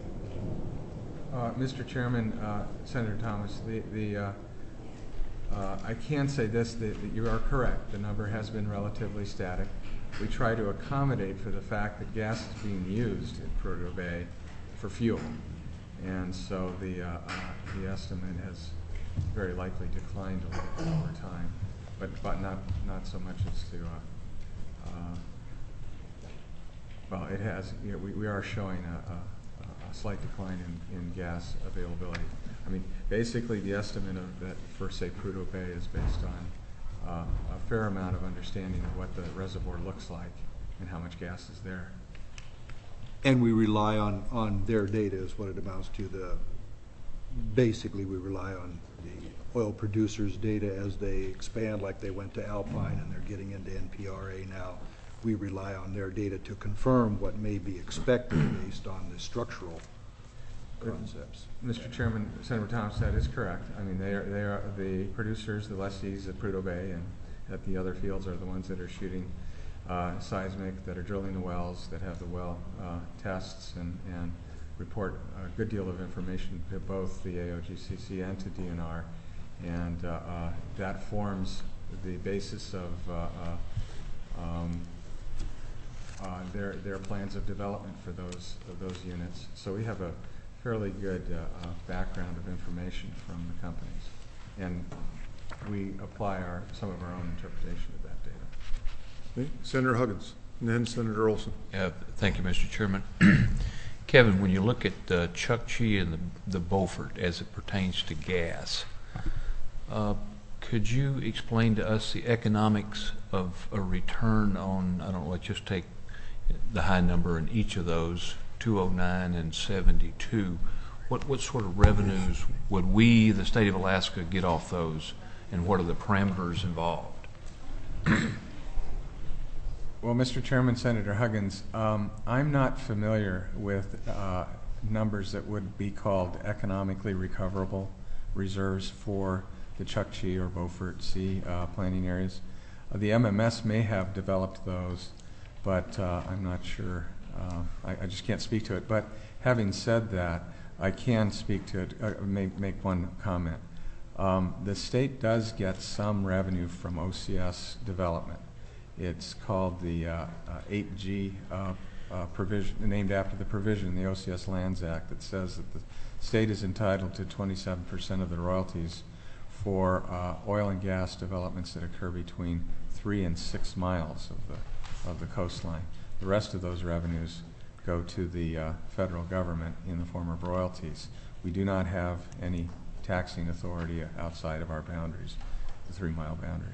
[SPEAKER 8] Uh, Mister Chairman, uh, Senator Thomas, the, the, uh, uh, I can say this, that, that you are correct. The number has been relatively static. We try to accommodate for the fact that gas is being used in Prudhoe Bay for fuel. And so the, uh, uh, the estimate has very likely declined a little bit over time, but, but not, not so much as to, uh, uh, well, it has, you know, we, we are showing a, a a slight decline in, in gas availability. I mean, basically the estimate of that for, say, Prudhoe Bay is based on uh, a fair amount of understanding of what the reservoir looks like and how much gas is there.
[SPEAKER 6] And we rely on, on their data is what it amounts to. The, basically we rely on the oil producers' data as they expand, like they went to Alpine and they're getting into N P R A now. We rely on their data to confirm what may be expected based on the structural concepts.
[SPEAKER 8] Mister Chairman, Senator Thomas, that is correct. I mean, they are, they are the producers, the lessees at Prudhoe Bay and at the other fields are the ones that are shooting uh, seismic, that are drilling the wells, that have the well uh, tests and, and report a good deal of information to both the A O G C C and to D N R. And uh, uh, that forms the basis of uh, uh, um, Uh, their their plans of development for those of those units. So we have a fairly good uh, uh, background of information from the companies, and we apply our some of our own interpretation of that data.
[SPEAKER 1] Okay. Senator Huggins, and then Senator Olson.
[SPEAKER 4] Yeah, thank you, Mister Chairman. Kevin, when you look at uh, Chukchi and the, the Beaufort as it pertains to gas, uh, could you explain to us the economics of a return on, I don't know, let's just take the high number in each of those, two oh nine and seventy-two. What, what sort of revenues would we, the state of Alaska, get off those, and what are the parameters involved?
[SPEAKER 8] Well, Mister Chairman, Senator Huggins, um, I'm not familiar with uh, numbers that would be called economically recoverable reserves for the Chukchi or Beaufort Sea uh, planning areas. Uh, the M M S may have developed those, but uh, I'm not sure. Uh, I, I just can't speak to it. But having said that, I can speak to it, uh, make, make one comment. Um, the state does get some revenue from O C S development. It's called the uh, uh, eight G uh, uh, provision, named after the provision in the O C S Lands Act that says that the state is entitled to twenty-seven percent of the royalties for uh, oil and gas developments that occur between three and six miles of the of the coastline. The rest of those revenues go to the uh, federal government in the form of royalties. We do not have any taxing authority outside of our boundaries, the three-mile boundary.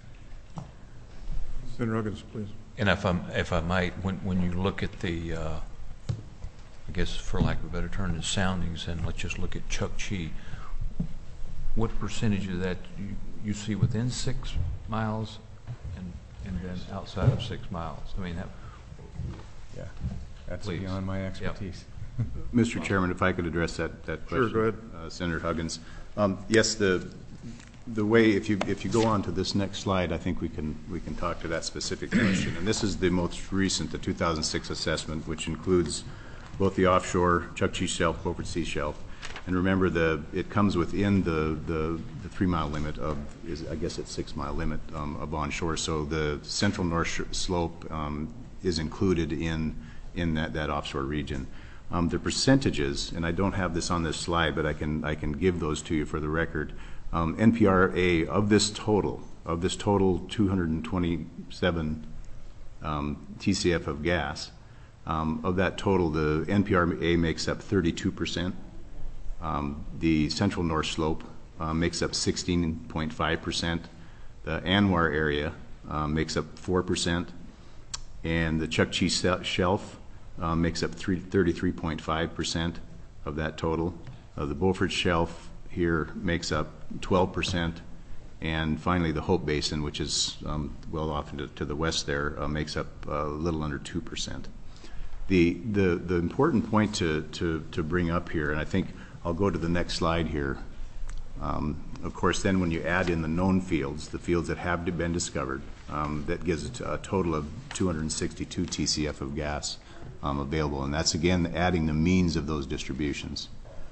[SPEAKER 1] Senator Huggins, please.
[SPEAKER 4] And if I if I might, when when you look at the, uh, I guess for lack of a better term, the soundings, and let's just look at Chukchi, what percentage of that you, you see within six miles, and and then outside of six miles? I mean, that,
[SPEAKER 8] Yeah, that's
[SPEAKER 4] Please.
[SPEAKER 8] beyond my expertise.
[SPEAKER 7] Mister Chairman, if I could address that, that question.
[SPEAKER 1] Sure, go ahead.
[SPEAKER 7] Uh, Senator Huggins. Um, yes, the the way, if you if you go on to this next slide, I think we can we can talk to that specific question. And this is the most recent, the two thousand six assessment, which includes both the offshore Chukchi Shelf, Beaufort Sea Shelf, and remember the it comes within the the, the three mile limit of is I guess it's six mile limit um, of onshore. So the central north sh slope um, is included in in that that offshore region. Um, the percentages, and I don't have this on this slide, but I can I can give those to you for the record. Um, N P R A of this total of this total two hundred twenty-seven um, T C F of gas, um, of that total, the N P R A makes up thirty-two percent. Um, the Central North Slope uh, makes up sixteen point five percent. The Anwar area uh, makes up four percent, and the Chukchi Shelf uh, makes up thirty-three point five percent of that total. Uh, the Beaufort Shelf here makes up twelve percent, and finally the Hope Basin, which is um, well off to, to the west there, uh, makes up a little under two percent. The, the, the important point to, to, to bring up here, and I think I'll go to the next slide here. Um, of course, then when you add in the known fields, the fields that have been discovered, um, that gives it a total of two hundred sixty-two T C F of gas um, available, and that's again adding the means of those distributions.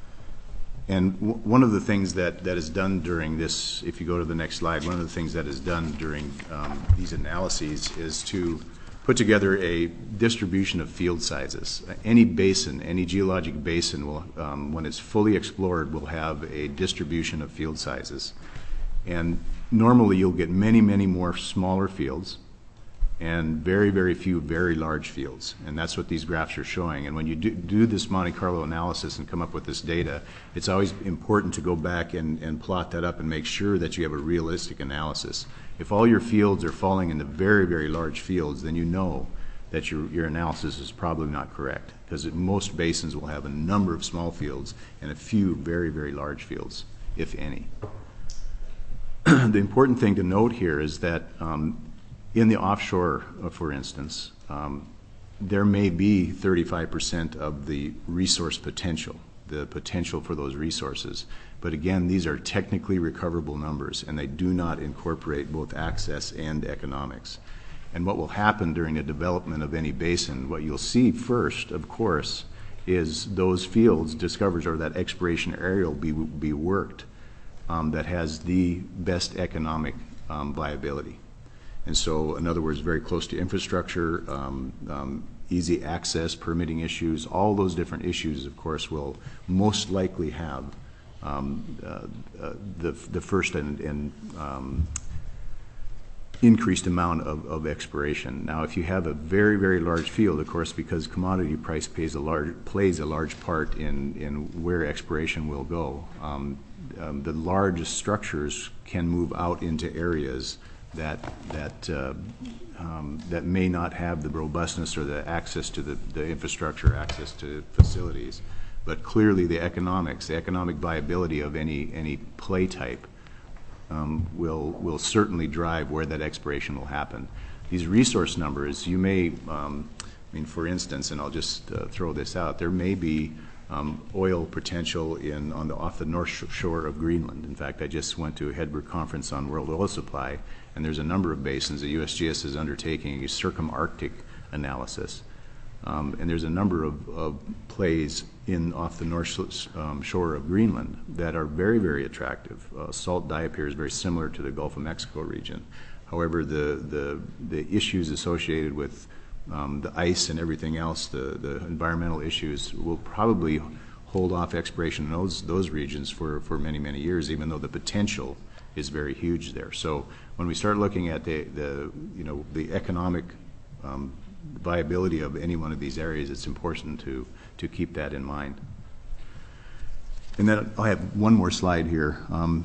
[SPEAKER 7] And w one of the things that, that is done during this, if you go to the next slide, one of the things that is done during um, these analyses is to put together a distribution of field sizes. Any basin, any geologic basin, will, um, when it's fully explored, will have a distribution of field sizes. And normally you'll get many, many more smaller fields and very, very few very large fields. And that's what these graphs are showing. And when you do, do this Monte Carlo analysis and come up with this data, it's always important to go back and, and plot that up and make sure that you have a realistic analysis. If all your fields are falling into very, very large fields, then you know that your, your analysis is probably not correct, because most basins will have a number of small fields and a few very, very large fields, if any. The important thing to note here is that um, in the offshore, uh, for instance, um, there may be thirty-five percent of the resource potential, the potential for those resources. But again, these are technically recoverable numbers, and they do not incorporate both access and economics. And what will happen during the development of any basin, what you'll see first, of course, is those fields discovered, or that exploration area will be, be worked um, that has the best economic um, viability. And so, in other words, very close to infrastructure, um, um, easy access, permitting issues, all those different issues, of course, will most likely have um, uh, uh, the, the first and, and um, increased amount of, of exploration. Now, if you have a very, very large field, of course, because commodity price plays a large, plays a large part in, in where exploration will go, um, um, the largest structures can move out into areas that that uh, um, that may not have the robustness or the access to the, the infrastructure, access to facilities, but clearly the economics, the economic viability of any any play type um, will will certainly drive where that exploration will happen. These resource numbers, you may, um, I mean, for instance, and I'll just uh, throw this out, there may be Um, oil potential in on the off the north shore of Greenland. In fact, I just went to a Hedberg conference on world oil supply, and there's a number of basins. The U S G S is undertaking a circumarctic analysis, um, and there's a number of, of plays in off the north um, shore of Greenland that are very, very attractive. Uh, salt diapir is very similar to the Gulf of Mexico region. However, the the the issues associated with Um, the ice and everything else, the, the environmental issues, will probably hold off exploration in those, those regions for, for many, many years, even though the potential is very huge there. So when we start looking at the, the, you know, the economic um, viability of any one of these areas, it's important to, to keep that in mind. And then I have one more slide here. Um,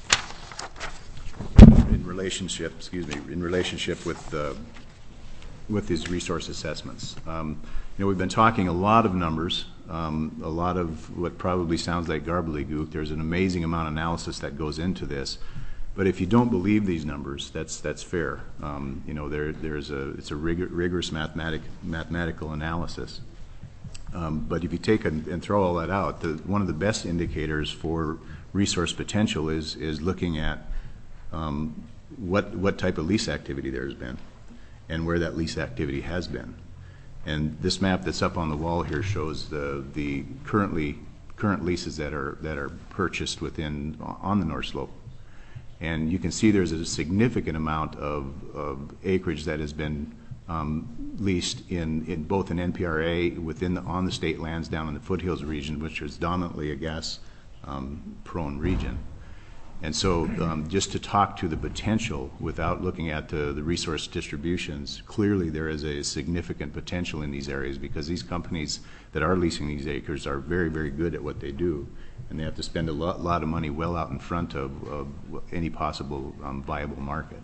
[SPEAKER 7] in relationship, excuse me, in relationship with the with these resource assessments. Um, you know, we've been talking a lot of numbers, um, a lot of what probably sounds like gobbledygook. There's an amazing amount of analysis that goes into this. But if you don't believe these numbers, that's that's fair. Um, you know, there there's a it's a rigor, rigorous mathematic mathematical analysis. Um, but if you take and, and throw all that out, the, one of the best indicators for resource potential is is looking at um, what what type of lease activity there's been, and where that lease activity has been. And this map that's up on the wall here shows the the currently current leases that are that are purchased within on the North Slope. And you can see there's a significant amount of, of acreage that has been um, leased in, in both an N P R A within the, on the state lands down in the foothills region, which is dominantly a gas um, prone region. And so um, just to talk to the potential without looking at the, the resource distributions, clearly there is a significant potential in these areas, because these companies that are leasing these acres are very, very good at what they do. And they have to spend a lot, lot of money well out in front of, of any possible um, viable market.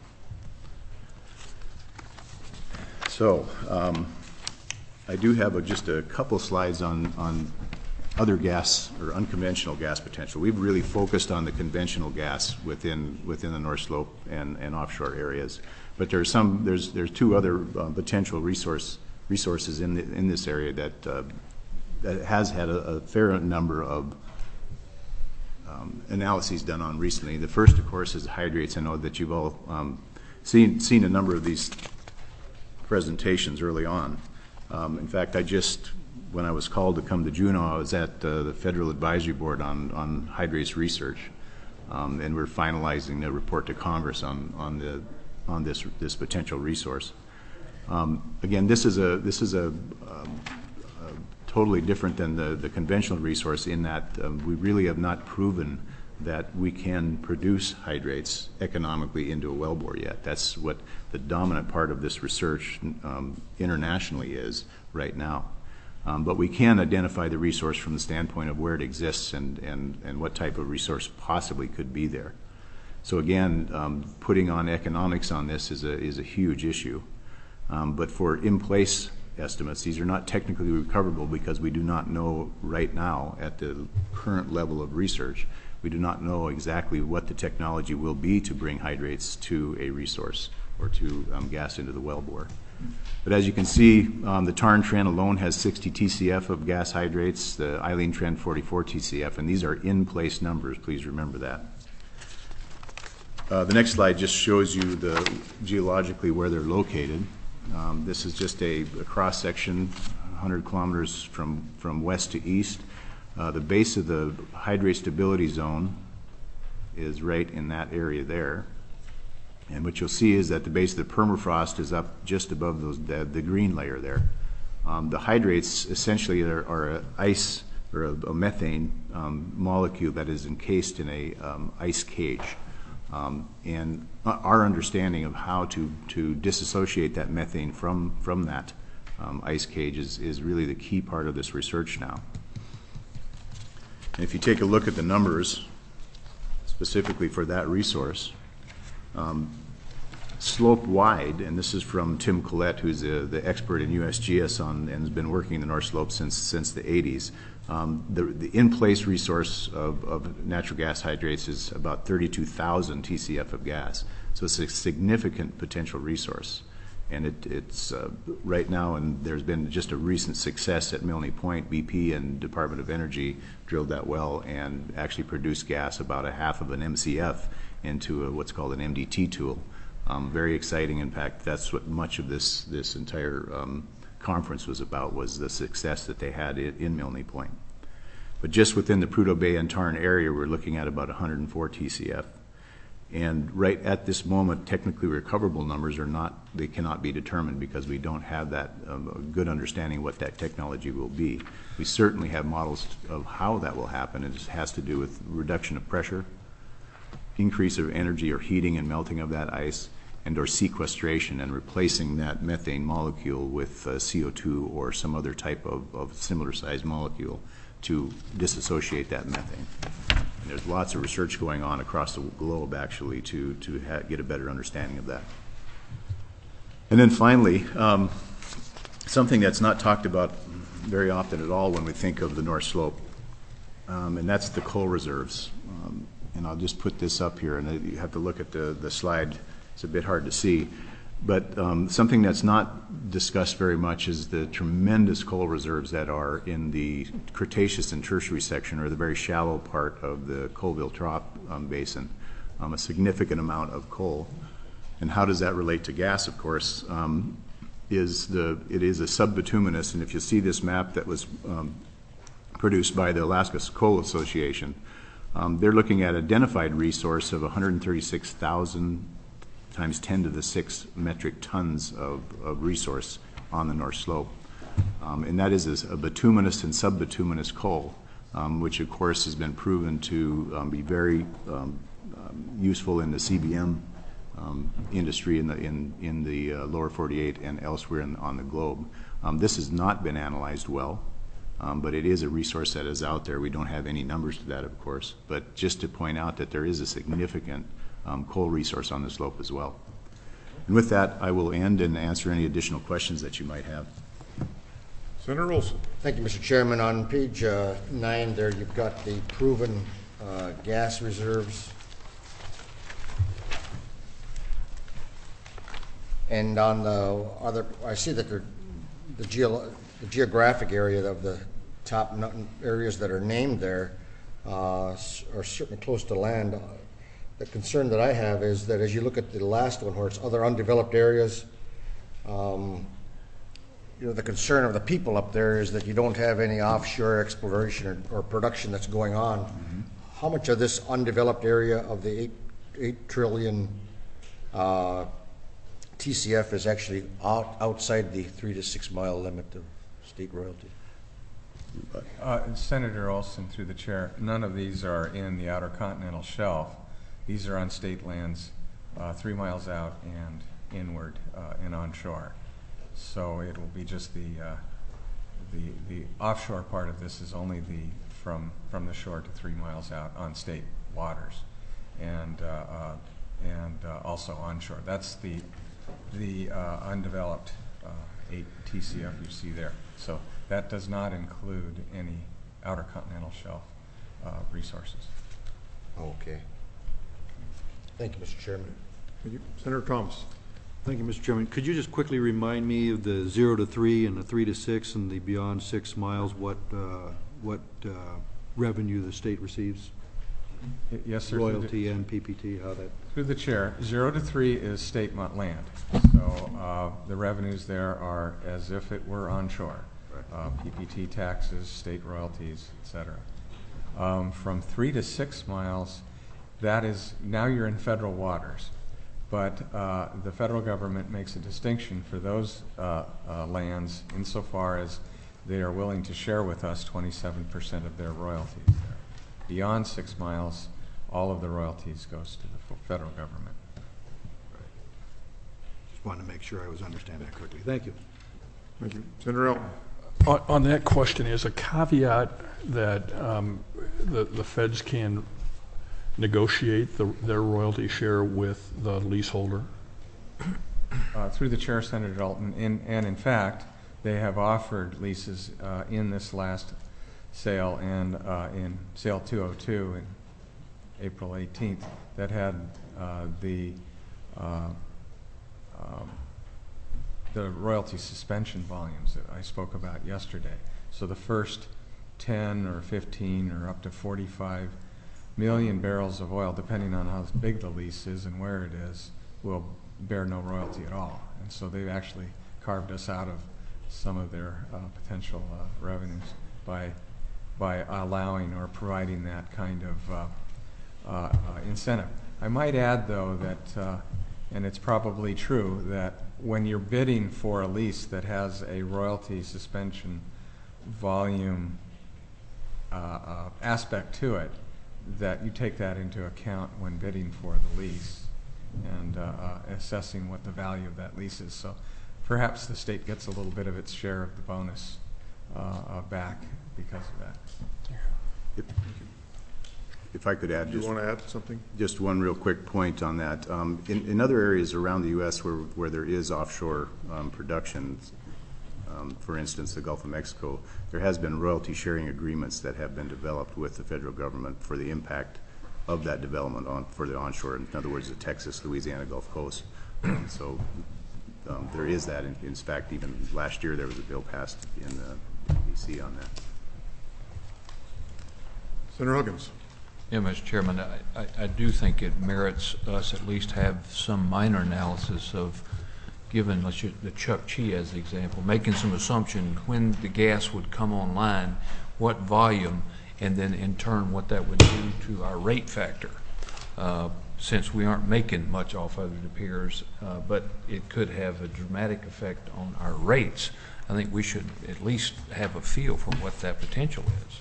[SPEAKER 7] So um, I do have a, just a couple slides on, on other gas or unconventional gas potential. We've really focused on the conventional gas within within the North Slope and, and offshore areas. But there's some there's there's two other uh, potential resource resources in the, in this area that uh, that has had a, a fair number of um, analyses done on recently. The first, of course, is the hydrates. I know that you've all um, seen seen a number of these presentations early on. Um, in fact, I just, when I was called to come to Juneau, I was at uh, the Federal Advisory Board on, on hydrates research, um, and we're finalizing the report to Congress on, on, the, on this, this potential resource. Um, again, this is a, this is a, um, a totally different than the, the conventional resource in that um, we really have not proven that we can produce hydrates economically into a wellbore yet. That's what the dominant part of this research um, internationally is right now. Um, but we can identify the resource from the standpoint of where it exists and, and, and what type of resource possibly could be there. So again, um, putting on economics on this is a, is a huge issue. Um, but for in-place estimates, these are not technically recoverable because we do not know right now at the current level of research. We do not know exactly what the technology will be to bring hydrates to a resource or to um, gas into the wellbore. But as you can see, um, the Tarn Trend alone has sixty T C F of gas hydrates, the Eileen Trend forty-four T C F, and these are in-place numbers, please remember that. Uh, the next slide just shows you the geologically where they're located. Um, this is just a, a cross-section, one hundred kilometers from, from west to east. Uh, the base of the hydrate stability zone is right in that area there. And what you'll see is that the base of the permafrost is up just above those, the, the green layer there. Um, the hydrates essentially are, are a ice or a, a methane um, molecule that is encased in a um, ice cage. Um, and our understanding of how to, to disassociate that methane from, from that um, ice cage is, is really the key part of this research now. And if you take a look at the numbers, specifically for that resource, um, slope-wide, and this is from Tim Collette, who's the, the expert in U S G S on, and has been working in the North Slope since, since the eighties, um, the, the in-place resource of, of natural gas hydrates is about thirty-two thousand T C F of gas. So it's a significant potential resource. And it, it's uh, right now, and there's been just a recent success at Milne Point. B P and Department of Energy drilled that well and actually produced gas about a half of an M C F into a, what's called an M D T tool. Um, very exciting. In fact, that's what much of this this entire um, conference was about, was the success that they had in, in Milne Point. But just within the Prudhoe Bay and Tarn area, we're looking at about one hundred four T C F. And right at this moment, technically recoverable numbers are not, they cannot be determined because we don't have that um, good understanding of what that technology will be. We certainly have models of how that will happen. It has to do with reduction of pressure, increase of energy or heating and melting of that ice, and or sequestration and replacing that methane molecule with uh, C O two or some other type of, of similar sized molecule to disassociate that methane. And there's lots of research going on across the globe, actually, to, to ha get a better understanding of that. And then finally, um, something that's not talked about very often at all when we think of the North Slope, um, and that's the coal reserves. Um, and I'll just put this up here, and you have to look at the, the slide. It's a bit hard to see. But um, something that's not discussed very much is the tremendous coal reserves that are in the Cretaceous and Tertiary section, or the very shallow part of the Colville Trough um, Basin, um, a significant amount of coal. And how does that relate to gas, of course, um, is the, it is a subbituminous, and if you see this map that was um, produced by the Alaska Coal Association, um, they're looking at identified resource of one hundred thirty-six thousand times ten to the six metric tons of, of resource on the North Slope. Um, and that is a, a bituminous and subbituminous coal, um, which of course has been proven to um, be very um, um, useful in the C B M um, industry in the, in, in the uh, lower forty-eight and elsewhere in, on the globe. Um, this has not been analyzed well, um, but it is a resource that is out there. We don't have any numbers to that, of course, but just to point out that there is a significant Um, coal resource on the slope as well. And with that, I will end and answer any additional questions that you might have.
[SPEAKER 1] Senator Olson.
[SPEAKER 9] Thank you, Mister Chairman. On page uh, nine there, you've got the proven uh, gas reserves. And on the other, I see that the, the, geo, the geographic area of the top areas that are named there uh, are certainly close to land. The concern that I have is that as you look at the last one where it's other undeveloped areas, um, you know, the concern of the people up there is that you don't have any offshore exploration or, or production that's going on. Mm-hmm. How much of this undeveloped area of the eight, eight trillion uh, T C F is actually out, outside the three to six mile limit of state royalty?
[SPEAKER 8] Uh, Senator Olson, through the chair, none of these are in the Outer Continental Shelf. These are on state lands uh, three miles out and inward uh, and onshore. So it will be just the, uh, the the offshore part of this is only the from from the shore to three miles out on state waters, and uh, uh, and uh, also onshore. That's the the uh, undeveloped uh, eight T C F you see there. So that does not include any Outer Continental Shelf uh, resources.
[SPEAKER 9] Okay. Thank you, Mister Chairman.
[SPEAKER 1] Thank you. Senator Thomas.
[SPEAKER 6] Thank you, Mister Chairman. Could you just quickly remind me of the zero to three and the three to six and the beyond six miles, what uh, what uh, revenue the state receives?
[SPEAKER 8] Yes, sir.
[SPEAKER 6] Royalty and P P T, how that?
[SPEAKER 8] Through the chair, zero to three is state land. So uh, the revenues there are as if it were onshore. Uh, P P T taxes, state royalties, et cetera. Um, from three to six miles, that is, now you're in federal waters. But uh, the federal government makes a distinction for those uh, uh, lands insofar as they are willing to share with us twenty-seven percent of their royalties there. Beyond six miles, all of the royalties goes to the federal government.
[SPEAKER 6] Right. Just wanted to make sure I was understanding that correctly. Thank you.
[SPEAKER 1] Thank you. Senator Elton.
[SPEAKER 3] On, on that question, is a caveat that um, the, the feds can negotiate the, their royalty share with the leaseholder?
[SPEAKER 8] Uh, through the chair, Senator Dalton, in, and in fact, they have offered leases uh, in this last sale and uh, in sale two oh two in April eighteenth that had uh, the uh, um, the royalty suspension volumes that I spoke about yesterday. So the first ten or fifteen or up to forty-five million barrels of oil, depending on how big the lease is and where it is, will bear no royalty at all. And so they've actually carved us out of some of their uh, potential uh, revenues by by allowing or providing that kind of uh, uh, uh, incentive. I might add, though, that, uh, and it's probably true, that when you're bidding for a lease that has a royalty suspension volume uh, uh, aspect to it, that you take that into account when bidding for the lease and uh, uh, assessing what the value of that lease is. So perhaps the state gets a little bit of its share of the bonus uh, uh, back because of that.
[SPEAKER 7] If, if I could add
[SPEAKER 1] Do you
[SPEAKER 7] just,
[SPEAKER 1] want to add something?
[SPEAKER 7] just one real quick point on that. Um, in, in other areas around the U S where, where there is offshore um, production, um, for instance, the Gulf of Mexico, there has been royalty sharing agreements that have been developed with the federal government for the impact of that development on for the onshore, in other words, the Texas, Louisiana Gulf Coast. Um, so um, there is that. In, in fact, even last year there was a bill passed in the D C on that.
[SPEAKER 1] Senator Huggins.
[SPEAKER 4] Yeah, Mister Chairman, I, I, I do think it merits us at least have some minor analysis of, given let's use the Chukchi as the example, making some assumption when the gas would come online, what volume, and then in turn what that would do to our rate factor. Uh, since we aren't making much off of it, it appears, uh, but it could have a dramatic effect on our rates. I think we should at least have a feel for what that potential is.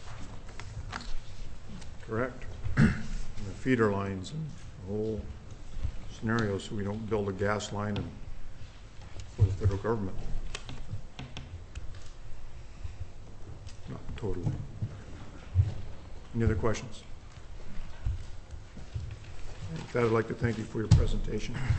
[SPEAKER 1] Correct. The feeder lines and the whole scenario, so we don't build a gas line and, for the federal government. Not totally. Any other questions? With that, I'd like to thank you for your presentation.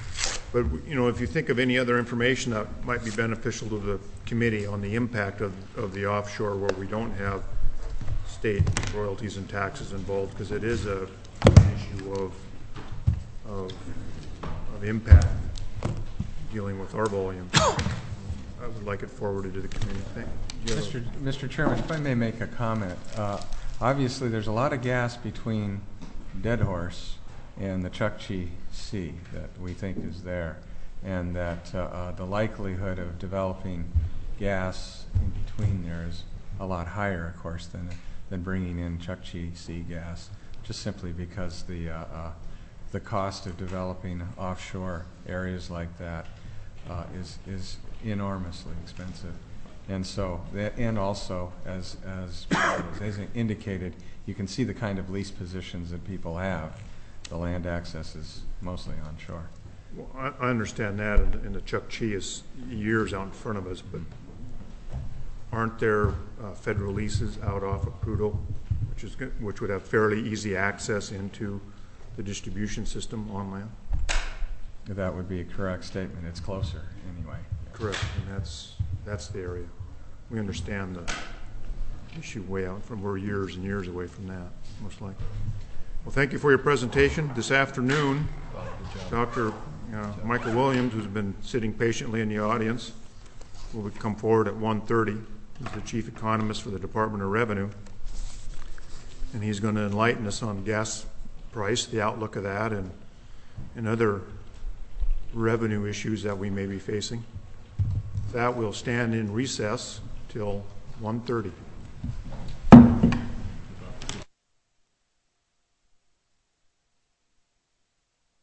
[SPEAKER 1] But, you know, if you think of any other information that might be beneficial to the committee on the impact of, of the offshore where we don't have state royalties and taxes involved, because it is a an issue of, of, of impact dealing with our volume. I would like it forwarded to the committee. Thank you.
[SPEAKER 8] Mister Mister Chairman, if I may make a comment. Uh, obviously, there's a lot of gas between Deadhorse and the Chukchi Sea that we think is there, and that uh, uh, the likelihood of developing gas in between there is a lot higher, of course, than than bringing in Chukchi Sea gas, just simply because the uh, uh, the cost of developing offshore areas like that uh, is is enormously expensive. And so, that, and also, as as as indicated, you can see the kind of lease positions that people have. The land access is mostly onshore.
[SPEAKER 1] Well, I, I understand that, and, and the Chukchi is years out in front of us, but aren't there uh, federal leases out off of Prudhoe, which is good, which would have fairly easy access into the distribution system on land?
[SPEAKER 8] That would be a correct statement. It's closer, anyway.
[SPEAKER 1] Correct, and that's that's the area. We understand the issue way out from, we're years and years away from that, most likely. Well, thank you for your presentation. This afternoon, Doctor Uh, Michael Williams, who's been sitting patiently in the audience, will come forward at one thirty. He's the chief economist for the Department of Revenue, and he's going to enlighten us on gas price, the outlook of that, and, and other revenue issues that we may be facing. That will stand in recess till one thirty.